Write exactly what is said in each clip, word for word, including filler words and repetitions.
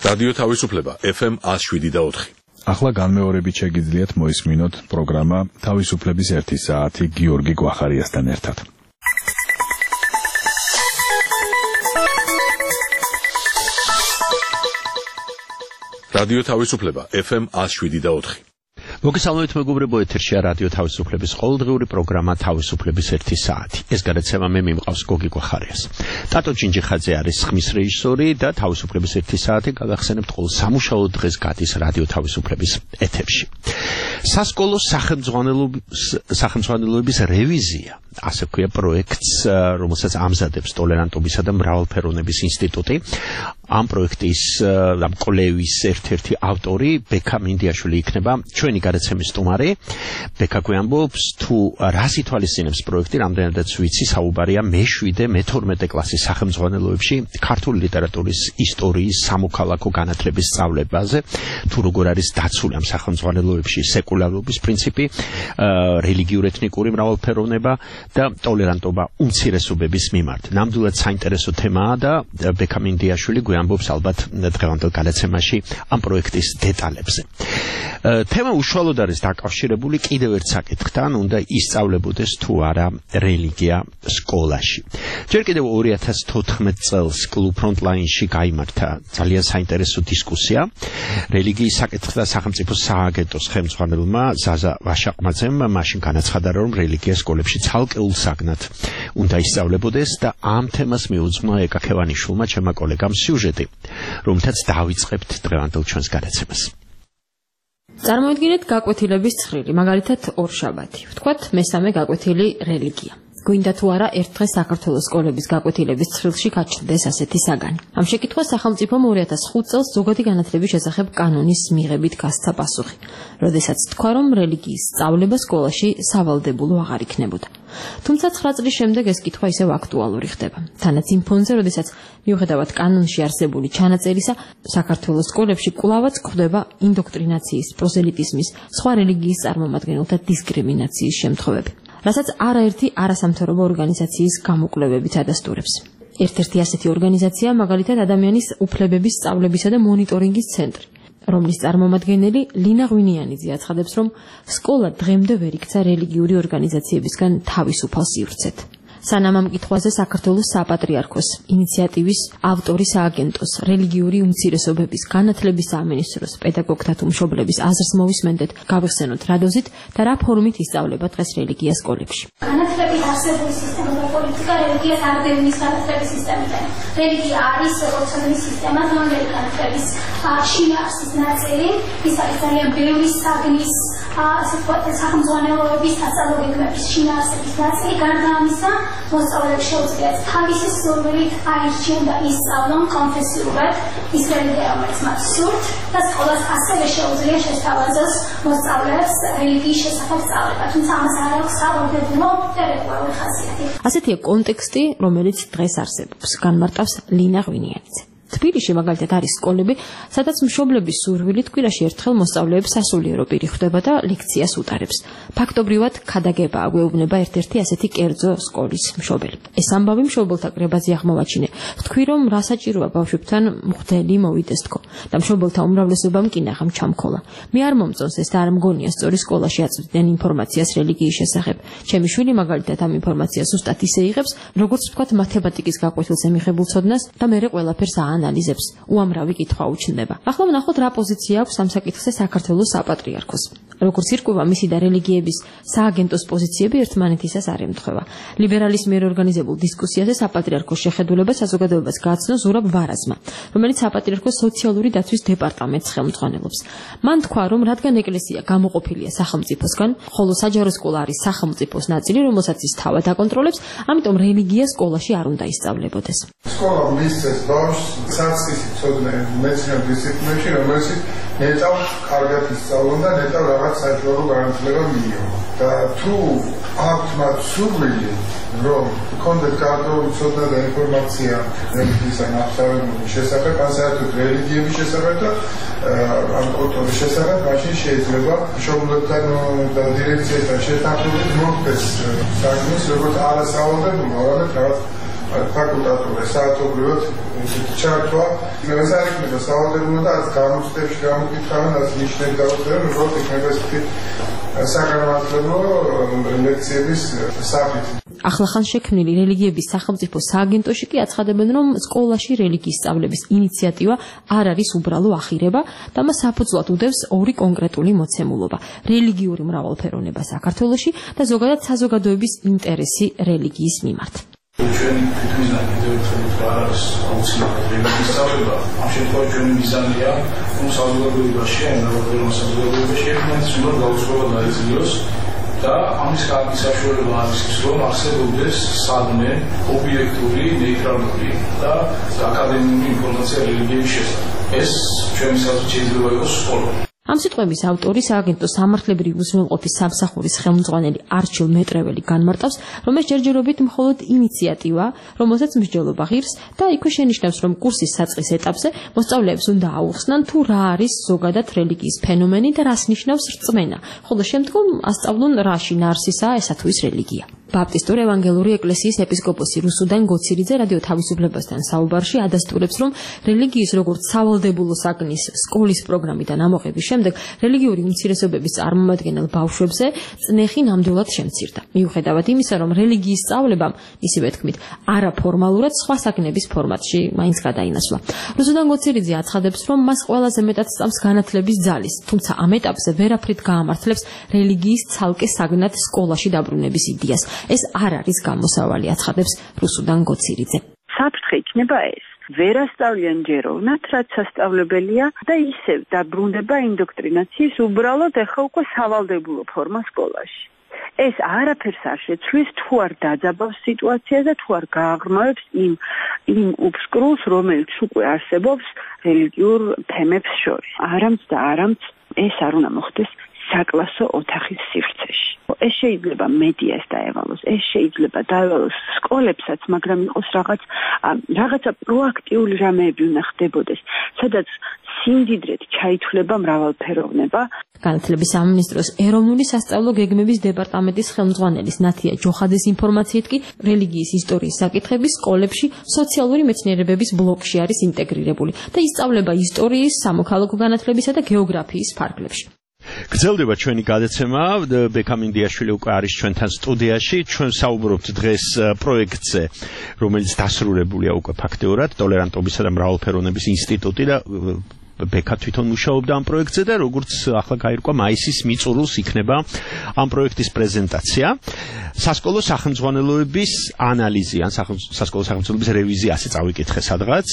რადიო თავისუფლება F M one oh seven და four. ახლა განმეორებით შეგიძლიათ მოისმინოთ პროგრამა თავისუფლების ერთი საათი გიორგი გვახარიასთან ერთად. რადიო თავისუფლება F M one oh seven და four. მოგესალმებით მეგობრებო, ეთერშია რადიო თავისუფლების ყოველდღიური პროგრამა თავისუფლების ერთი საათი. ეს გადაცემა მე მიმყავს გოგი გვახარიას. ტატო ჯინჯიხაძე არის ხმის რეჟისორი და თავისუფლების ერთი საათი გაგახსენებთ ყოველ სამუშაო დღეს გადის რადიო თავისუფლების ეთერში. სასკოლო სახელმძღვანელოების რევიზია, ასე ქვია პროექტს, რომელსაც ამზადებს ტოლერანტობისა და მრავალფეროვნების ინსტიტუტი. ამ პროექტის ამ კვლევის ერთ-ერთი ავტორი ბექა მინდიაშვილი იქნება ჩვენი გადაცემის სტუმარი. ბექა გვამბობს თუ რას ითვალისწინებს პროექტი, რამდენადაც ვიცი, საუბარია მეშვიდე მეთორმეტე კლასის სახელმძღვანელოებში ქართული ლიტერატურის ისტორიის სამოქალაქო განათლების სწავლებაზე, თუ როგორ არის დაცული ამ სახელმძღვანელოებში სეკულარობის პრინციპი, რელიგიურ-ეთნიკური მრავალფეროვნება და ტოლერანტობა უმცირესობების მიმართ. ნამდვილად საინტერესო თემაა და ბექა მინდიაშვილი გვამბობს ალბათ დღევანდელ გადაცემაში ამ პროექტის დეტალებზე. თემა უშუალოდ არის დაკავშირებული კიდევ ერთ საკითხთან, უნდა ისწავლებოდეს თუ არა რელიგია სკოლაში. ჯერ კიდევ ორი ათას თოთხმეტ წელს კლუბ ფრონტლაინში გაიმართა ძალიან საინტერესო დისკუსია. რელიგიის საკითხი და სახელმწიფო სააგენტოს ხელმძღვანელმა ზაზა ვაშაყმაძემ მაშინ განაცხადა, რომ რელიგია სკოლებში ცალკეულ საგნად უნდა ისწავლებოდეს და ამ თემას მიუძღვნა ეკა ხევანიშვილმა, ჩემმა კოლეგამ, სიუჟეტი, რომლითაც დავიწყებთ დღევანდელ ჩვენს გადაცემას. წარმოიდგინეთ გაკვეთილების ცხრილი, მაგალითად ორშაბათი. ვთქვათ, მესამე გაკვეთილი რელიგია. გვინდა თუ არა ერთ დღეს საქართველოს სკოლების გაკვეთილების ცხრილში გაჩნდეს ასეთი საგანი. ამ შეკითხვას სახელმწიფომ ორი ათას ხუთ წელს ზოგადი განათლების შესახებ კანონის მიღებით გასცა პასუხი, როდესაც თქვა, რომ რელიგიის სწავლება სკოლაში სავალდებულო აღარ იქნებოდა. თუმცა ცხრა წლის შემდეგ ეს კითხვა ისევ აქტუალური ხდება. თანაც იმ ფონზე, როდესაც მიუხედავად კანონში არსებული ჩანაწერისა, საქართველოს სკოლებში კვლავაც გვხვდება ინდოქტრინაციის, პროზელიტიზმის, სხვა რელიგიის წარმომადგენელთა დისკრიმინაციის შემთხვევები, რასაც არაერთი არასამთავრობო ორგანიზაციის გამოკვლევებით ადასტურებს. ერთ-ერთი ასეთი ორგანიზაცია მაგალითად ადამიანის უფლებების სწავლებისა და მონიტორინგის ცენტრი, რომლის წარმომადგენელი ლინა ღვინიანიძე აცხადებს, რომ სკოლა დღემდე ვერ იქცა რელიგიური ორგანიზაციებისგან თავისუფალ სივრცეთ. სანამ ამ კითხვაზე საქართველოს საპატრიარქოს ინიციატივის ავტორი სააგენტოს რელიგიური უმცირესობების განათლების სამინისტროს პედაგოგთა თუ მშობლების აზრს მოვისმენდეთ, გავიხსენოთ რა დოზით და რა ფორმით ისწავლება დღეს რელიგია სკოლებში. განათლების არსებული სისტემა და პოლიტიკა რელიგიას არ დევნის განათლების სისტემიდან. რელიგია არის როცოდნის სისტემა, რომელიც განათლების შინაარსის ნაწილი, ის არის ძალიან ბევრი საგნის, ასე ვთქვათ, სახელმძღვანელოების დასწავლო გეგმების შინაარსების ნაწილი. გარდა ამისა, მოსწავლეებს შეუძლიათ თავისი სურვილით აირჩიონ და ისწავლონ კონფესიურად ის რელიგია, რომელიც მათ სურთ, და სკოლას ასევე შეუძლია შესთავაზოს მოსწავლეებს რელიგიის შესახებ სწავლება, თუმცა ამას არ აქვს სავალდებულო და რეგულარული ხასიათი. ასეთია კონტექსტი, რომელიც დღეს არსებობს, განმარტავს ლინა ღვინიანიძე. თბილისში მაგალითად არის სკოლები, სადაც მშობლების სურვილით კვირაში ერთხელ მოსწავლეებს სასულიერო პირი ხვდება და ლექციას უტარებს. ფაქტობრივად ქადაგებაა, გვეუბნება ერთ-ერთი ასეთი კერძო სკოლის მშობელი. ეს ამბავი მშობელთა კრებაზე აღმოვაჩინე. ვთქვი, რომ რა საჭიროა ბავშვებთან მღვდელი მოვიდეს თქო და მშობელთა უმრავლესობამ კინაღამ ჩამქოლა. მე არ მომწონს ეს და არ მგონია სწორი სკოლაში აწვდიან ინფორმაციას რელიგიის შესახებ. ჩემი შვილი მაგალითად ამ ინფორმაციას ზუსტად ისე იღებს, როგორც ვთქვათ, მათემატიკის გაკვეთილზე მიღებულ ცოდნას და მერე ყველაფერს ანალიზებს, უამრავი კითხვა უჩნდება. ახლა ვნახოთ რა პოზიცია აქვს ამ საკითხზე საქართველოს საპატრიარქოს. როგორც ირკვევა, მისი და რელიგიების სააგენტოს პოზიციები ერთმანეთისას არ ემთხვევა. ლიბერალის მიერ ორგანიზებულ დისკუსიაზე საპატრიარქოს შეხედულება საზოგადოებას გააცნო ზურაბ ვარაზმა, რომელიც საპატრიარქოს სოციალური დაცვის დეპარტამენტს ხელმძღვანელობს. მან თქვა, რომ რადგან ეკლესია გამოყოფილია სახელმწიფოსგან, ხოლო საჯარო სკოლა არის სახელმწიფოს ნაწილი, რომელსაც ის თავად აკონტროლებს, ამიტომ რელიგია სკოლაში არ უნდა ისწავლებოდეს. სკოლა მისცეს ბავშვს საწყისი ცოდნები მეცნიერულ დისციპლინებში, რომელიც ნეტავ კარგად ისწავლონ და ნეტავ რაღაც საჯარო განათლება მიიღონ. და თუ აქვთ მათ სურვილი, რომ კონდეთ გარკვეული ცოდნა და ინფორმაცია რელიგიის ნახსავების შესახებ, ან საერთოდ რელიგიების შესახებ და ამ კულტურის შესახებ, მაშინ შეიძლება მშობლებთან და დირექციასთან შეთანხმებით მოხდეს საქმის, როგორც არასავალდებულო, არამედ რაღაც ფაკულტატურ საათობრივად ჩართვა. ეს არ იქნება სავალდებულო და რაც გამოცდებში გამოკითხავენ, რაც ნიშნები დაუწერენ, უბრალოდ იქნება ესეთი საგანმანათლებლო ლექციების საფით. ახლახან შექმნილი რელიგიების სახელმწიფო სააგენტოში კი აცხადებენ, რომ სკოლაში რელიგიის სწავლების ინიციატივა არ არის უბრალო ახირება და მას საფუძვლად უდევს ორი კონკრეტული მოცემულობა: რელიგიური მრავალფეროვნება საქართველოში და ზოგადად საზოგადოების ინტერესი რელიგიის მიმართ. ჩვენი თვითმიზანი კიდევ ერთხელ ვთქვა, არ არის აუცილებლად რელიგიის სწავლება. ამ შემთხვევაში ჩვენი მიზანია, რომ საზოგადოებაში, ან მრავალფეროვან საზოგადოებაში ერთმანეთის მიმართ გაუწყობა დაეწიოს და ამის კარგი საშუალება არის ის, რომ არსებობდეს სადმე, ობიექტური, ნეიტრალური და აკადემიური ინფორმაცია რელიგიების შესახებ. ეს ჩვენი საზოგადოების შეიძლება იყოს სკოლა. ამ სიტყვების ავტორი სააგენტოს სამართლებრივი უზრუნველყოფის სამსახურის ხელმძღვანელი არჩილ მეტრეველი განმარტავს, რომ ეს ჯერჯერობით მხოლოდ ინიციატივა, რომელსაც მსჯელობა ღირს და იქვე შენიშნავს, რომ კურსის საწყის ეტაპზე მოსწავლეებს უნდა აუხსნან თუ რა არის ზოგადად რელიგიის ფენომენი და რას ნიშნავს რწმენა, ხოლო შემდგომ ასწავლონ რაში ნარსისაა ესა თუ ის რელიგია. ბაპტისტური ევანგელური ეკლესიის ეპისკოპოსი რუსუდან გოცირიძე რადიო თავისუფლებასთან საუბარში ადასტურებს, რომ რელიგიის როგორც სავალდებულო საგნის სკოლის პროგრამიდან ამოღების შემდეგ რელიგიური უმცირესობების წარმომადგენელ ბავშვებზე წნეხი ნამდვილად შემცირდა. მიუხედავად იმისა, რომ რელიგიის სწავლებამ, ისევე თქმით, არაფორმალურად სხვა საგნების ფორმატში მაინც გადაინაცვლა. რუსუდან გოცირიძე აცხადებს, რომ მას ყველაზე მეტად სწამს განათლების ძალის, თუმცა ამ ეტაპზე ვერაფრით გაამართლებს რელიგიის ცალკე საგნად სკოლაში დაბრუნების იდეას. ეს არ არის გამოსავალი, აცხადებს რუსუდან გოცირიძე. საფრთხე იქნება ეს. ვერ ასწავლიან ჯეროვნად, რაც სასწავლებელია და ისევ დაბრუნდება ინდოქტრინაციის უბრალოდ ეხა უკვე სავალდებულო ფორმა სკოლაში. ეს არაფერს არ შეცვლის, თუ არ დაძაბავს სიტუაციას და თუ არ გააღრმავებს იმ იმ უბსკრულს, რომელიც უკვე არსებობს რელიგიურ თემებს შორის. არამც და არამც ეს არ უნდა მოხდეს საკლასო ოთახის სივრცეში. ეს შეიძლება მედიას დაევალოს, ეს შეიძლება დაევალოს სკოლებსაც, მაგრამ იყოს რაღაც რაღაცა პროაქტიული რამეები უნდა ხდებოდეს, სადაც სიმდიდრედ ჩაითვლება მრავალფეროვნება. განათლების სამინისტროს ეროვნული სასწავლო გეგმების დეპარტამენტის ხელმძღვანელის ნათია ჯოხაძის ინფორმაციით კი რელიგიის ისტორიის საკითხები სკოლებში სოციალური მეცნიერებების ბლოკში არის ინტეგრირებული და ისწავლება ისტორიის, სამოქალაქო განათლებისა და გეოგრაფიის ფარგლებში. გრძელდება ჩვენი გადაცემა, ბექამინდიაშვილი უკვე არის ჩვენთან სტუდიაში. ჩვენ საუბრობთ დღეს პროექტზე, რომელიც დასრულებულია უკვე ფაქტიურად, ტოლერანტობისა და მრავალფეროვნების ინსტიტუტი და ბექა თვითონ მუშაობდა ამ პროექტზე და როგორც ახლა გაირკვა მაისის მიწურულს იქნება ამ პროექტის პრეზენტაცია. სასკოლო სახელმძღვანელოების ანალიზი ან სასკოლო სახელმძღვანელოების რევიზია ასე წავიკითხე სადღაც.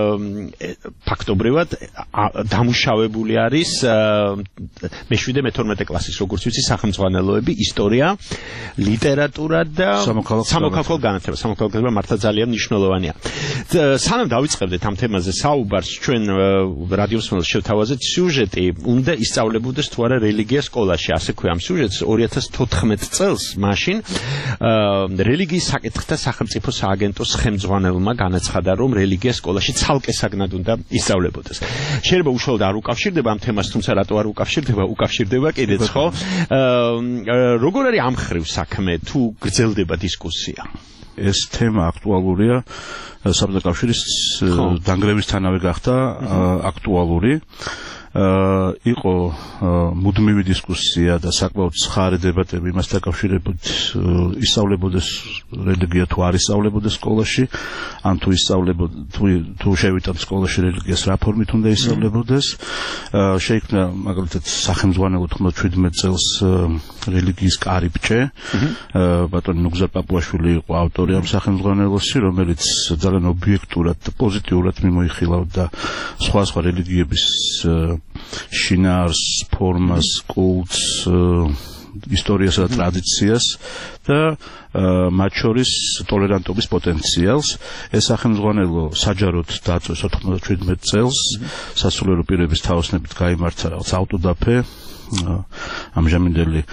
ფაქტობრივად დამუშავებული არის მეშვიდე მეთორმეტე კლასის როგორც ვიცი სახელმძღვანელოები, ისტორია, ლიტერატურა და სამოქალაქო განათლება. სამოქალაქო განათლება მართლა ძალიან მნიშვნელოვანია. სანამ დავიწყებდეთ ამ თემაზე საუბარს, ჩვენ რადიოსმენელს შევთავაზეთ სიუჟეტი, უნდა ისწავლებოდეს თუ არა რელიგია სკოლაში. ასე ქვია ამ სიუჟეტს ორი ათას თოთხმეტ წელს მაშინ რელიგიის საკითხთა სახელმწიფო სააგენტოს ხელმძღვანელმა განაცხადა, რომ რელიგია სკოლაში ცალკე საგნად უნდა ისწავლებოდეს. შეიძლება უშუალოდ არ უკავშირდება ამ თემას, თუმცა რატო არ უკავშირდება, უკავშირდება კიდეც, ხო? როგორ არის ამ ხრივ საქმე, თუ გრძელდება დისკუსია? ეს თემა აქტუალურია, საბჭოთა კავშირის დანგრევისთანავე გახდა აქტუალური. იყო მუდმივი დისკუსია და საკმაოდ ცხარე დებატები იმას დაკავშირებით, ისწავლებოდეს რელიგია თუ არ ისწავლებოდეს სკოლაში, ან თუ ისწავლებოდეს თუ შევიტანთ სკოლაში რელიგიას რა ფორმით უნდა ისწავლებოდეს. შეიქმნა მაგალითად სახელმძღვანელო თხმოცდაშვიდმეტ წელს რელიგიის კარიბჭე. ბატონი ნუგზარ პაპუაშვილი იყო ავტორი ამ სახელმძღვანელოსი, რომელიც ძალიან ობიექტურად და პოზიტიურად მიმოიხილავდა სხვა სხვა რელიგიების შინაარს, ფორმას, კულტს, ისტორიასა და ტრადიციას და მათ შორის ტოლერანტობის პოტენციალს. ეს სახელმძღვანელო საჯაროდ დაწვეს ოთხმოცდაშვიდმეტ წელს, სასულიერო პირების თაოსნებით გაიმართა რაღაც ავტოდაფე. ამჟამინდელი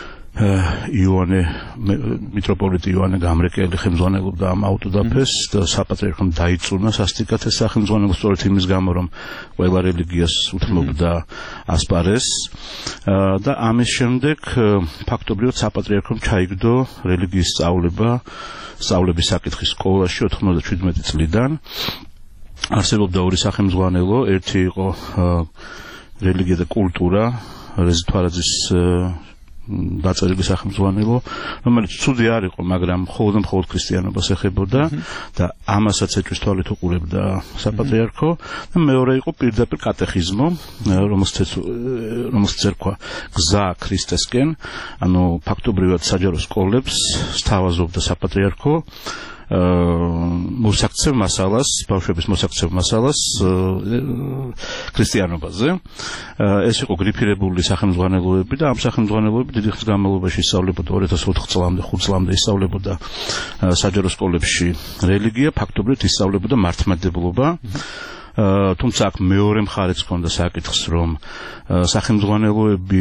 იოანე მიტროპოლიტი იოანე გამრეკელი ხელმძღვანელობდა ამ ავტოდაფეს და საპატრიარქომ დაიწუნა სასტიკად ეს სახელმძღვანელო სწორედ იმის გამო, რომ ყველა რელიგიას უთმობდა ასპარეზს და ამის შემდეგ ფაქტობრივად საპატრიარქომ ჩაიგდო რელიგიის სწავლება სწავლების საკითხი სკოლაში ოთხმოცდაშვიდმეტი წლიდან. არსებობდა ორი სახელმძღვანელო, ერთი იყო რელიგია და კულტურა, რეზი თვარაძის დაწერილი სახელმძღვანელო, რომელიც ცუდი არ იყო, მაგრამ მხოლოდ მხოლოდ ქრისტიანობას ეხებოდა და ამასაც ეჭვის თვალით უყურებდა საპატრიარქო და მეორე იყო პირდაპირ კატეხიზმო, რომელსაც რომელსაც ერქვა გზა ქრისტესკენ, ანუ ფაქტობრივად საჯარო სკოლებს სთავაზობდა საპატრიარქო მოსაქცევ მასალას, ბავშვების მოსაქცევ მასალას ქრისტიანობაზე. ეს იყო გრიფირებული სახელმძღვანელოები და ამ სახელმძღვანელოები დიდი ხნის განმავლობაში ისწავლებოდა ორი ათას ოთხ წლამდე, ხუთ წლამდე ისწავლებოდა საჯარო სკოლებში რელიგია, ფაქტობრივად ისწავლებოდა მართლმადიდებლობა. თუმცა აქ მეორე მხარეც ჰქონდა საკითხს, რომ სახელმძღვანელოები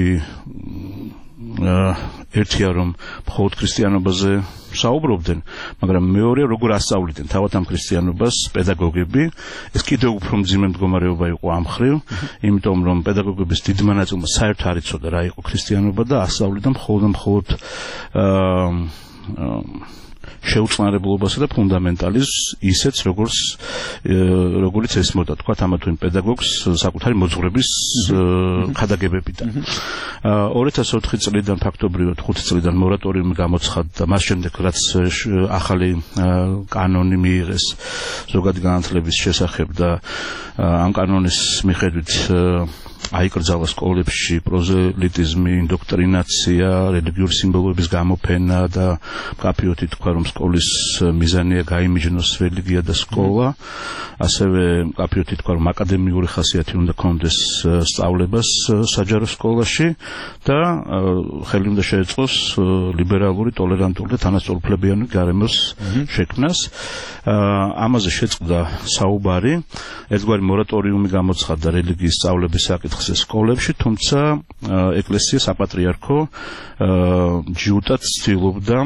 ერთია რომ მხოლოდ ქრისტიანობაზე საუბრობდნენ, მაგრამ მეორე როგორ ასწავლიდნენ თავად ამ ქრისტიანობას პედაგოგები, ეს კიდევ უფრო მძიმე მდგომარეობა იყო ამ მხრივ, იმიტომ რომ პედაგოგების დიდმა ნაწილმა საერთოდ არ იცოდა რა იყო ქრისტიანობა და ასწავლიდა მხოლოდ მხოლოდ შეუწყნარებლობასა და ფუნდამენტალიზმს ისეც როგორც როგორც ესმოდა თქვა ამა თუ იმ პედაგოგს საკუთარი მოძღვრების ხადაგებებიდან. ორი ათას ოთხი წლიდან ფაქტობრივად ხუთი წლიდან მორატორიუმი გამოცხადდა, მას შემდეგ რაც ახალი კანონი მიიღეს ზოგადი განათლების შესახებ და ამ კანონის მიხედვით აიკრძალა სკოლებში პროზელიტიზმი, ინდოქტრინაცია, რელიგიური სიმბოლოების გამოფენა და კაფეოთი თქვა რომ სკოლის მიზანია გაიმიჯნოს რელიგია და სკოლა, ასევე კაფეოთი თქვა რომ აკადემიური ხასიათი უნდა კონდეს სწავლებას საჯარო სკოლაში და ხელი უნდა შეეწყოს ლიბერალური, ტოლერანტული და თანასწორუფლებიანი გარემოს შექმნას. ამაზე შეწყდა საუბარი, ერთგვარი მორატორიუმი გამოცხადდა რელიგიის სწავლების საკითხზე სკოლებში, თუმცა ეკლესია საპატრიარქო ჯიუტად ცდილობდა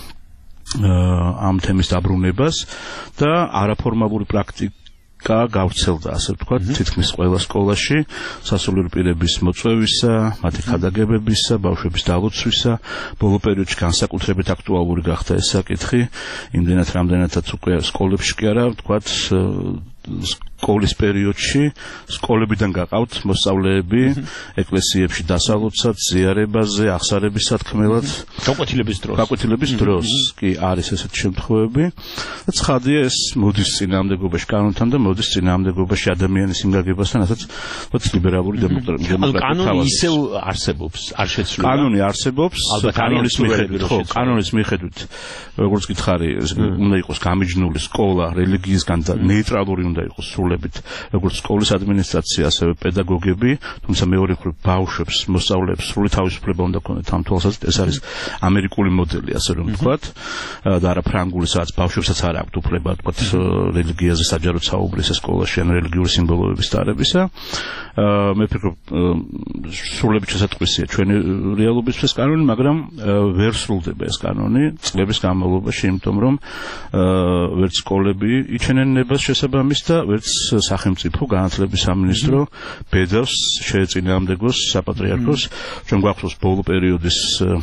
ამ თემის დაბრუნებას და არაფორმალური პრაქტიკა გავრცელდა, ასე ვთქვათ, თითქმის ყველა სკოლაში სასულიერო პირების მოწვევისა, მათი ხადაგებებისა, ბავშვების დალოცვისა. ბოლო პერიოდში განსაკუთრებით აქტუალური გახდა ეს საკითხი, იმდენად რამდენადაც უკვე სკოლებში კი არა, ვთქვათ, სკოლის პერიოდში სკოლებიდან გაყავთ მოსწავლეები ეკლესიებში დასალოცად, ზიარებაზე, აღსარების სათქმელად, გაკვეთილების დროს. გაკვეთილების დროს კი არის ესეთი შემთხვევები. და ცხადია ეს მოდის წინააღმდეგობაში კანონთან და მოდის წინააღმდეგობაში ადამიანის იმ გაგებასთან, რასაც ვთქვათ ლიბერალური დემოკრატია. ანუ კანონი ისევ არსებობს, არ შეცვლება. კანონი არსებობს, კანონის მიხედვით, ხო, კანონის მიხედვით, როგორც გითხარი, უნდა იყოს გამიჯნული სკოლა რელიგიისგან და ნეიტრალური უნდა იყოს სრულებით, როგორც სკოლის ადმინისტრაცია, ასევე პედაგოგები, თუმცა მეორე მხრივ ბავშვებს, მოსწავლეებს სრული თავისუფლება უნდა ქონდეთ ამ თვალსაზრისით. ეს არის ამერიკული მოდელი, ასე რომ ვთქვათ, და არა ფრანგული, სადაც ბავშვებსაც არ აქვთ უფლება, ვთქვათ, რელიგიაზე საჯაროდ საუბრის სკოლაში ან რელიგიური სიმბოლოების დაარებისა. მე ვფიქრობ, სრულებით შესატყვისია ჩვენი რეალობისთვის კანონი, მაგრამ ვერ სრულდება ეს კანონი წლების განმავლობაში, იმიტომ რომ ვერც სკოლები იჩენენ ნებას შესაბამის და ვერც სახელმწიფო განათლების სამინისტრო ბედავს შეეწინააღმდეგოს საპატრიარქოს. ჩვენ გვახსოვს ბოლო პერიოდის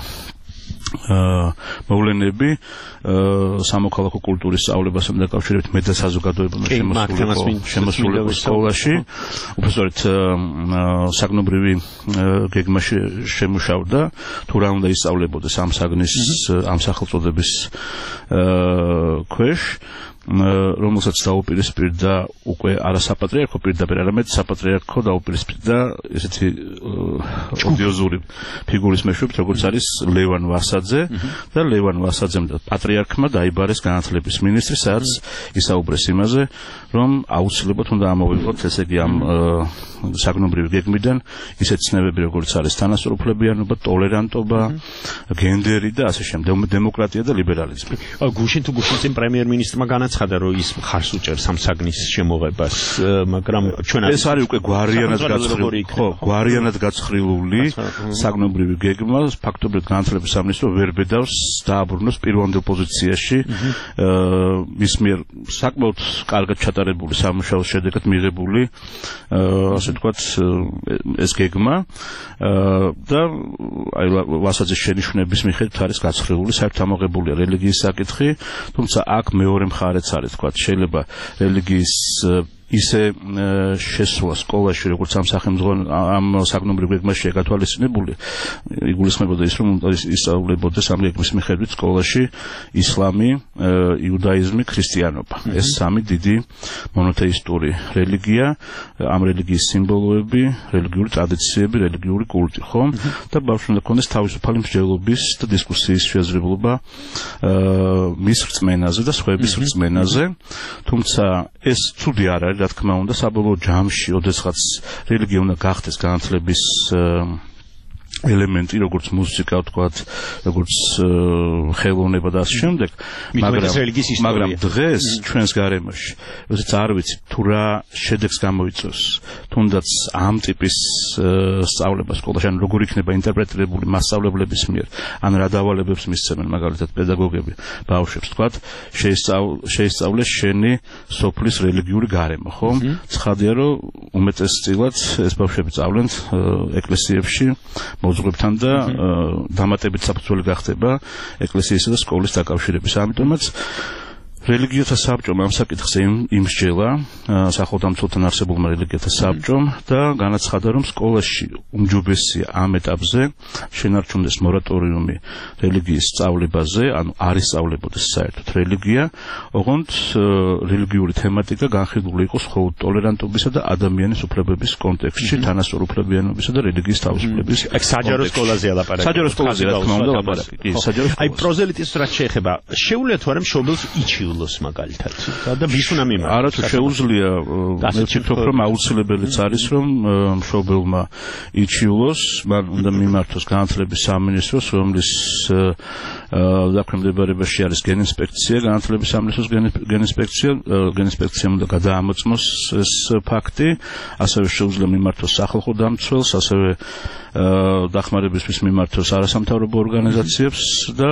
მოვლენები სამოქალაქო კულტურის სწავლებასთან დაკავშირებით მე და საზოგადოებამ შემოსული სკოლაში, უბრალოდ საგნობრივი გეგმა შემუშავდა, თუ რა უნდა ისწავლებოდეს ამ საგნის ამ სახელწოდების ქვეშ, რომელსაც დაუპირისპირდა უკვე არა საპატრიარქო პირდაპირ, არამედ საპატრიარქო დაუპირისპირდა ესეთი ოდიოზური ფიგურის მეშვეობით, როგორც არის ლევან ვასაძე და ლევან ვასაძემ და პატრიარქმა დაიბარეს განათლების მინისტრი, სადაც ისაუბრეს იმაზე, რომ აუცილებლად უნდა ამოვიღოთ, ესე იგი ამ საგნობრივი გეგმიდან ისეთ ცნებები, როგორც არის თანასწორუფლებიანობა, ტოლერანტობა, გენდერი და ასე შემდეგ, დემოკრატია და ლიბერალიზმი. გუშინ თუ გუშინ წინ პრემიერ-მინისტრმა განაცხადა რომ ის მხარს უჭერს ამ საგნის შემოღებას, მაგრამ ჩვენ ეს არის უკვე გვარიანად გაცხრილი, ხო, გვარიანად გაცხრილული საგნობრივი გეგმა, ფაქტობრივად განათლების სამინისტრო ვერ ბედავს დააბრუნოს პირველ პოზიციაში მის მიერ საკმაოდ კარგად ჩატარებული სამუშაოს შედეგად მიღებული ასე ვთქვათ ეს გეგმა და აი ვასაძის შენიშვნების მიხედვით არის გაცხრილი, საერთოდ ამოღებულია რელიგიის საკითხი, თუმცა აქ მეორე მხარეც არის ვთქვათ, შეიძლება რელიგიის ისე შესვლა სკოლაში, როგორც ამ სახელმძღვანელ ამ საგნობრივ გეგმაში გათვალისწინებული, იგულისხმებოდა ის, რომ ისწავლებოდეს ამ გეგმის მიხედვით სკოლაში ისლამი, იუდაიზმი, ქრისტიანობა. ეს სამი დიდი მონოთეისტური რელიგია, ამ რელიგიის სიმბოლოები, რელიგიური ტრადიციები, რელიგიური კულტი, ხო? და ბავშვს უნდა ქონდეს თავისუფალი მსჯელობის და დისკუსიის შესაძლებლობა მის რწმენაზე და სხვების რწმენაზე, თუმცა ეს ცუდი არ არის, რა თქმა უნდა, საბოლოო ჯამში, ოდესღაც რელიგია უნდა გახდეს განათლების ელემენტი, როგორც მუსიკა, ვთქვათ, როგორც ხელოვნება და ასე შემდეგ, მაგრამ მაგრამ დღეს ჩვენს გარემოში, როდესაც არ ვიცი თუ რა შედეგს გამოიწვევს, თუნდაც ამ ტიპის სწავლება სკოლაში, ან როგორ იქნება ინტერპრეტირებული მასწავლებლების მიერ, ან რა დავალებებს მისცემენ, მაგალითად პედაგოგები ბავშვებს, ვთქვათ, შეისწავლეს შენი სოფლის რელიგიური გარემო, ხო? ცხადია, რომ უმეტესწილად ეს ბავშვები სწავლენ ეკლესიებში მოძღვებთან და დამატებით საფუძველი გახდება ეკლესიისა და სკოლის დაკავშირების. ამიტომაც რელიგიათა საბჭომ ამ საკითხზე იმსჯელა სახელმწიფოსთან არსებულმა რელიგიათა საბჭომ და განაცხადა, რომ სკოლაში უმჯობესია ამ ეტაპზე შენარჩუნდეს მორატორიუმი რელიგიის სწავლებაზე, ანუ არ ისწავლებოდეს საერთოდ რელიგია, ოღონდ რელიგიური თემატიკა განხილული იყოს მხოლოდ ტოლერანტობისა და ადამიანის უფლებების კონტექსტში, თანასწორ უფლებიანობისა და რელიგიის თავისუფლების. აქ საჯარო სკოლაზეა ლაპარაკი. საჯარო სკოლაზე რა თქმა უნდა ლაპარაკი. კი, საჯარო სკოლაზე. აი პროზელიტიზმს რაც შეეხება, შეუძლია თუ არა მშობელს იჩივლოს მაგალითად და ვის უნდა მიმართოს? არა თუ შეუძლია, მე ვფიქრობ, რომ აუცილებელიც არის, რომ მშობელმა იჩივლოს, მან უნდა მიმართოს განათლების სამინისტროს, რომლის დაქვემდებარებაში არის გენინსპექცია, განათლების სამინისტროს გენინსპექცია, გენინსპექციამ უნდა გადაამოწმოს ეს ფაქტი, ასევე შეუძლია მიმართოს სახალხო დამცველს, ასევე დახმარებისთვის მიმართოს არასამთავრობო ორგანიზაციებს და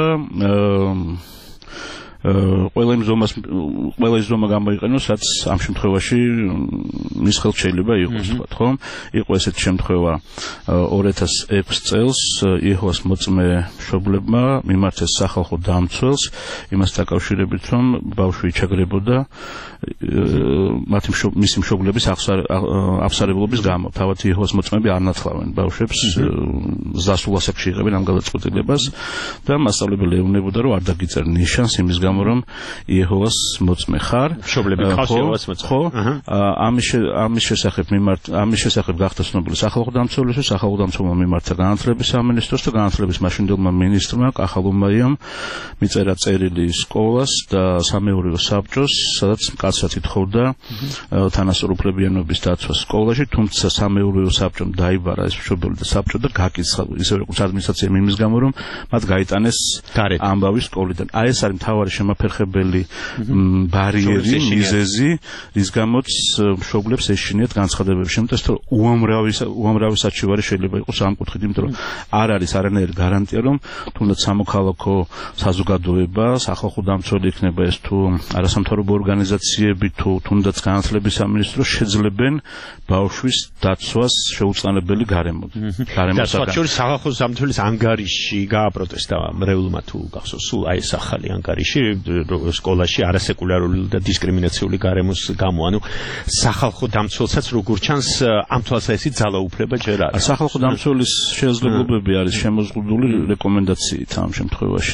ყველა იმ ზომას ყველა ის ზომა გამოიყენოს, რაც ამ შემთხვევაში მის ხელთ შეიძლება იყოს, თქვა, ხო? იყო ესეთი შემთხვევა ორი ათას ექვსი წელს იეჰოვას მოწმე მშობლებმა მიმართეს სახალხო დამცველს იმას დაკავშირებით, რომ ბავშვი იჩაგრებოდა მათი მისი მშობლების აფსარებლობის გამო. თავად იეჰოვას მოწმეები არ ნათლავენ ბავშვებს, ზასულ ასაკში იღებენ ამ გადაწყვეტილებას და მასწავლებელი ეუბნებოდა, რომ არ დაგიწერენ ნიშანს იმის გამო, რომ იეჰოვას მოწმე ხარ, მშობლები ხავს იეჰოვას მოწმე. ხო, ამის ამის შესახებ მიმართ ამის შესახებ გახდა ცნობილი სახალხო დამცველისთვის, სახალხო დამცველმა მიმართა განათლების სამინისტროს და განათლების მაშინდელმა მინისტრმა კახალუმაიამ მიწერა წერილი სკოლას და სამეურვეო საბჭოს, სადაც კაცრად ითხოვდა თანასწორ უფლებიანობის დაცვას სკოლაში, თუმცა სამეურვეო საბჭომ დაიბარა ეს მშობელი და საბჭო და გაკიცხა ისევე როგორც ადმინისტრაციამ იმის გამო, რომ მათ გაიტანეს ამბავი სკოლიდან. აი ეს არის მთავარი შემაფერხებელი ბარიერი, მიზეზი, რის გამოც მშობლებს ეშინიათ განცხადებების შემთხვევაში, რომ უამრავი უამრავი საჩივარი შეიძლება იყოს ამ კუთხით, იმიტომ რომ არ არის არანაირი გარანტია, რომ თუნდაც სამოქალაქო საზოგადოება, სახალხო დამცველი იქნება ეს თუ არასამთავრობო ორგანიზაციები, თუ თუნდაც განათლების სამინისტრო შეძლებენ ბავშვის დაცვას შეუწყალებელი გარემოდ. და სხვა შორის სახალხო დამცველის ანგარიში გააპროტესტა მრევლმა თუ გახსოვს, სულ აი ეს ახალი ანგარიში სკოლაში არასეკულარული და დისკრიმინაციული გარემოს გამო, ანუ სახალხო დამცველსაც როგორ ჩანს ამ თვალსაზრისით ძალაუფლება ჯერ არის. სახალხო დამცველის შესაძლებლობები არის შემოზღუდული რეკომენდაციით ამ შემთხვევაში.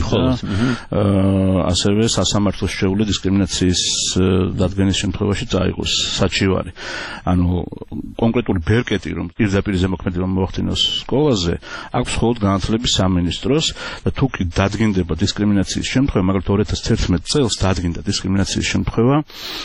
ასევე სასამართლოს შეუძლია დისკრიმინაციის დადგენის შემთხვევაში წაიღოს საჩივარი. ანუ კონკრეტული ბერკეტი, რომ პირდაპირ ზემოქმედება მოახდინოს სკოლაზე, აქვს მხოლოდ განათლების სამინისტროს და თუ კი დადგენდება დისკრიმინაციის შემთხვევა, მაგალითად ორი ათას თერთმეტ წელს დადგინდა დისკრიმინაციის შემთხვევა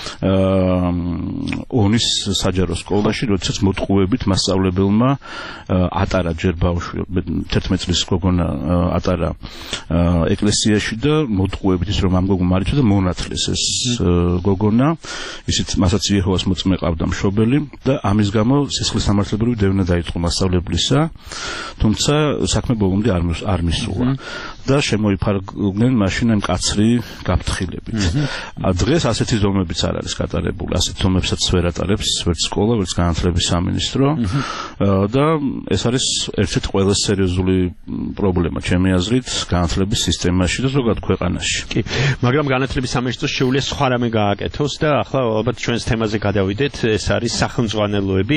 ონის საჯარო სკოლაში, როდესაც მოტყუებით მასწავლებელმა ატარა ჯერ ბავშვი თერთმეტ წლის გოგონა ატარა ეკლესიაში და მოტყუებით ის რომ ამ გოგონამ არ იცოდა მონათლეს ეს გოგონა, ისიც მასაც იეჰოვას მოწმე ყავდა მშობელი და ამის გამო სისხლის სამართლებრივი დევნა დაიწყო მასწავლებლისა, თუმცა საქმე ბოლომდე არ მისულა და შემოიფარგლნენ მაშინ ამ კაცრი გაფრთხილებით. დღეს ასეთი ზომებიც არ არის გატარებული, ასეთ ზომებსაც ვერ ატარებს ვერც სკოლა, ვერც განათლების სამინისტრო და ეს არის ერთ-ერთი ყველაზე სერიოზული პრობლემა ჩემი აზრით განათლების სისტემაში და ზოგადად ქვეყანაში. კი, მაგრამ განათლების სამინისტროს შეუძლია სხვა რამე გააკეთოს და ახლა ალბათ ჩვენს თემაზე გადავიდეთ, ეს არის სახელმძღვანელოები.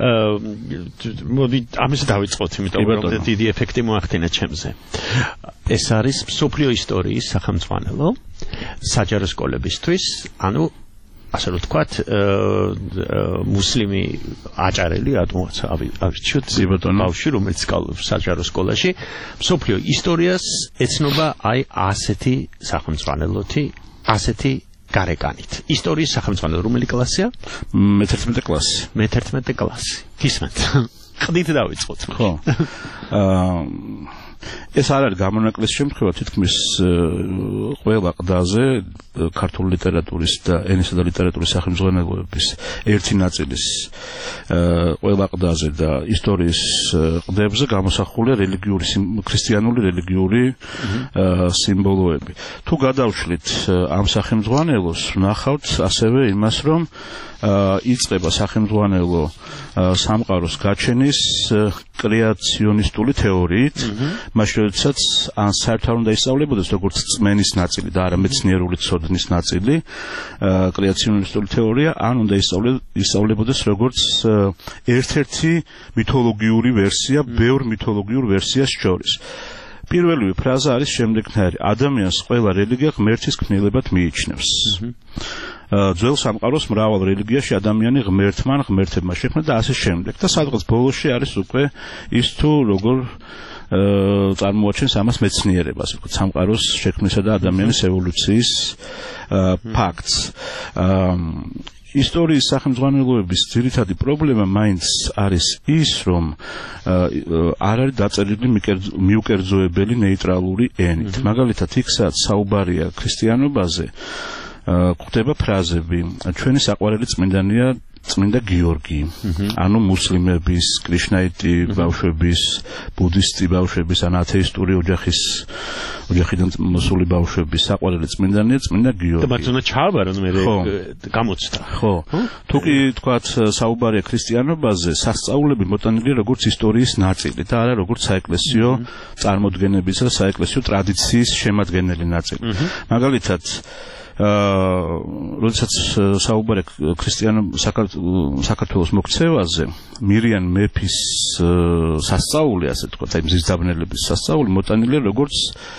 მოდი ამაზე დავიწყოთ, იმიტომ რომ დიდი ეფექტი მოახდინა ჩემზე. ეს არის მსოფლიო ისტორიის სახელმძღვანელო საჯარო სკოლებისთვის, ანუ ასე რომ ვთქვათ, მუსლიმი აჭარელი რატომაც ავირჩიოთ ბავშვი, რომელიც სწავლობს საჯარო სკოლაში, მსოფლიო ისტორიას ეცნობა აი ასეთი სახელმძღვანელოთი, ასეთი გარეკანით. ისტორიის სახელმძღვანელო რომელი კლასია? მეთერთმეტე კლასი. მეთერთმეტე კლასი. გისმენთ? ყდით დავიწყოთ. ხო. აა ეს არ არის გამონაკლისი შემთხვევა, თითქმის ყველა ყდაზე ქართული ლიტერატურის და ენისა და ლიტერატურის სახელმძღვანელოების ერთი ნაწილის ყველა ყდაზე და ისტორიის ყდებზე გამოსახულია რელიგიური ქრისტიანული რელიგიური სიმბოლოები. თუ გადავშლით ამ სახელმძღვანელოს, ვნახავთ ასევე იმას, რომ იწყება სახელმძღვანელო სამყაროს გაჩენის კრეაციონისტული თეორიით, მაშინ როდესაც ან საერთოდ უნდა ისწავლებოდეს როგორც წმენის ნაწილი და არა მეცნიერული ცოდნის ნაწილი, კრეაციონისტული თეორია, ან უნდა ისწავლებოდეს როგორც ერთ-ერთი მითოლოგიური ვერსია ბევრ მითოლოგიურ ვერსიას შორის. პირველივე ფრაზა არის შემდეგნაირი: ადამიანს ყველა რელიგია ღმერთის ქმნილებად მიიჩნევს. ძველ სამყაროს მრავალ რელიგიაში ადამიანი ღმერთმა, ღმერთებმა შექმნა და ასე შემდეგ. და სადღაც ბოლოში არის უკვე ის თუ როგორ წარმოაჩენს ამას მეცნიერებას, ვთქვათ, სამყაროს შექმნისა და ადამიანის ევოლუციის ფაქტს. ისტორიის სახელმძღვანელოების ძირითადი პრობლემა მაინც არის ის, რომ არ არის დაწერილი მიუკერძოებელი ნეიტრალური ენით. მაგალითად, იქ სადაც საუბარია ქრისტიანობაზე, გვხვდება ფრაზები: ჩვენი საყვარელი წმინდანია წმინდა გიორგი, ანუ მუსლიმების, კრიშნაიტი ბავშვების, ბუდისტი ბავშვების, ან ათეისტური ოჯახის ოჯახიდან მოსული ბავშვების საყვარელი წმინდანია წმინდა გიორგი. და მათ უნდა ჩააბარონ მე გამოცდა. ხო. თუ კი თქვათ საუბარია ქრისტიანობაზე, სასწაულები მოტანილია როგორც ისტორიის ნაწილი და არა როგორც საეკლესიო წარმოდგენების და საეკლესიო ტრადიციის შემადგენელი ნაწილი. მაგალითად, როდესაც საუბარია საქართველოს მოქცევაზე, მირიან მეფის სასწაული, ასე თქვათ, აი მზის დაბნელების სასწაული მოტანილია როგორც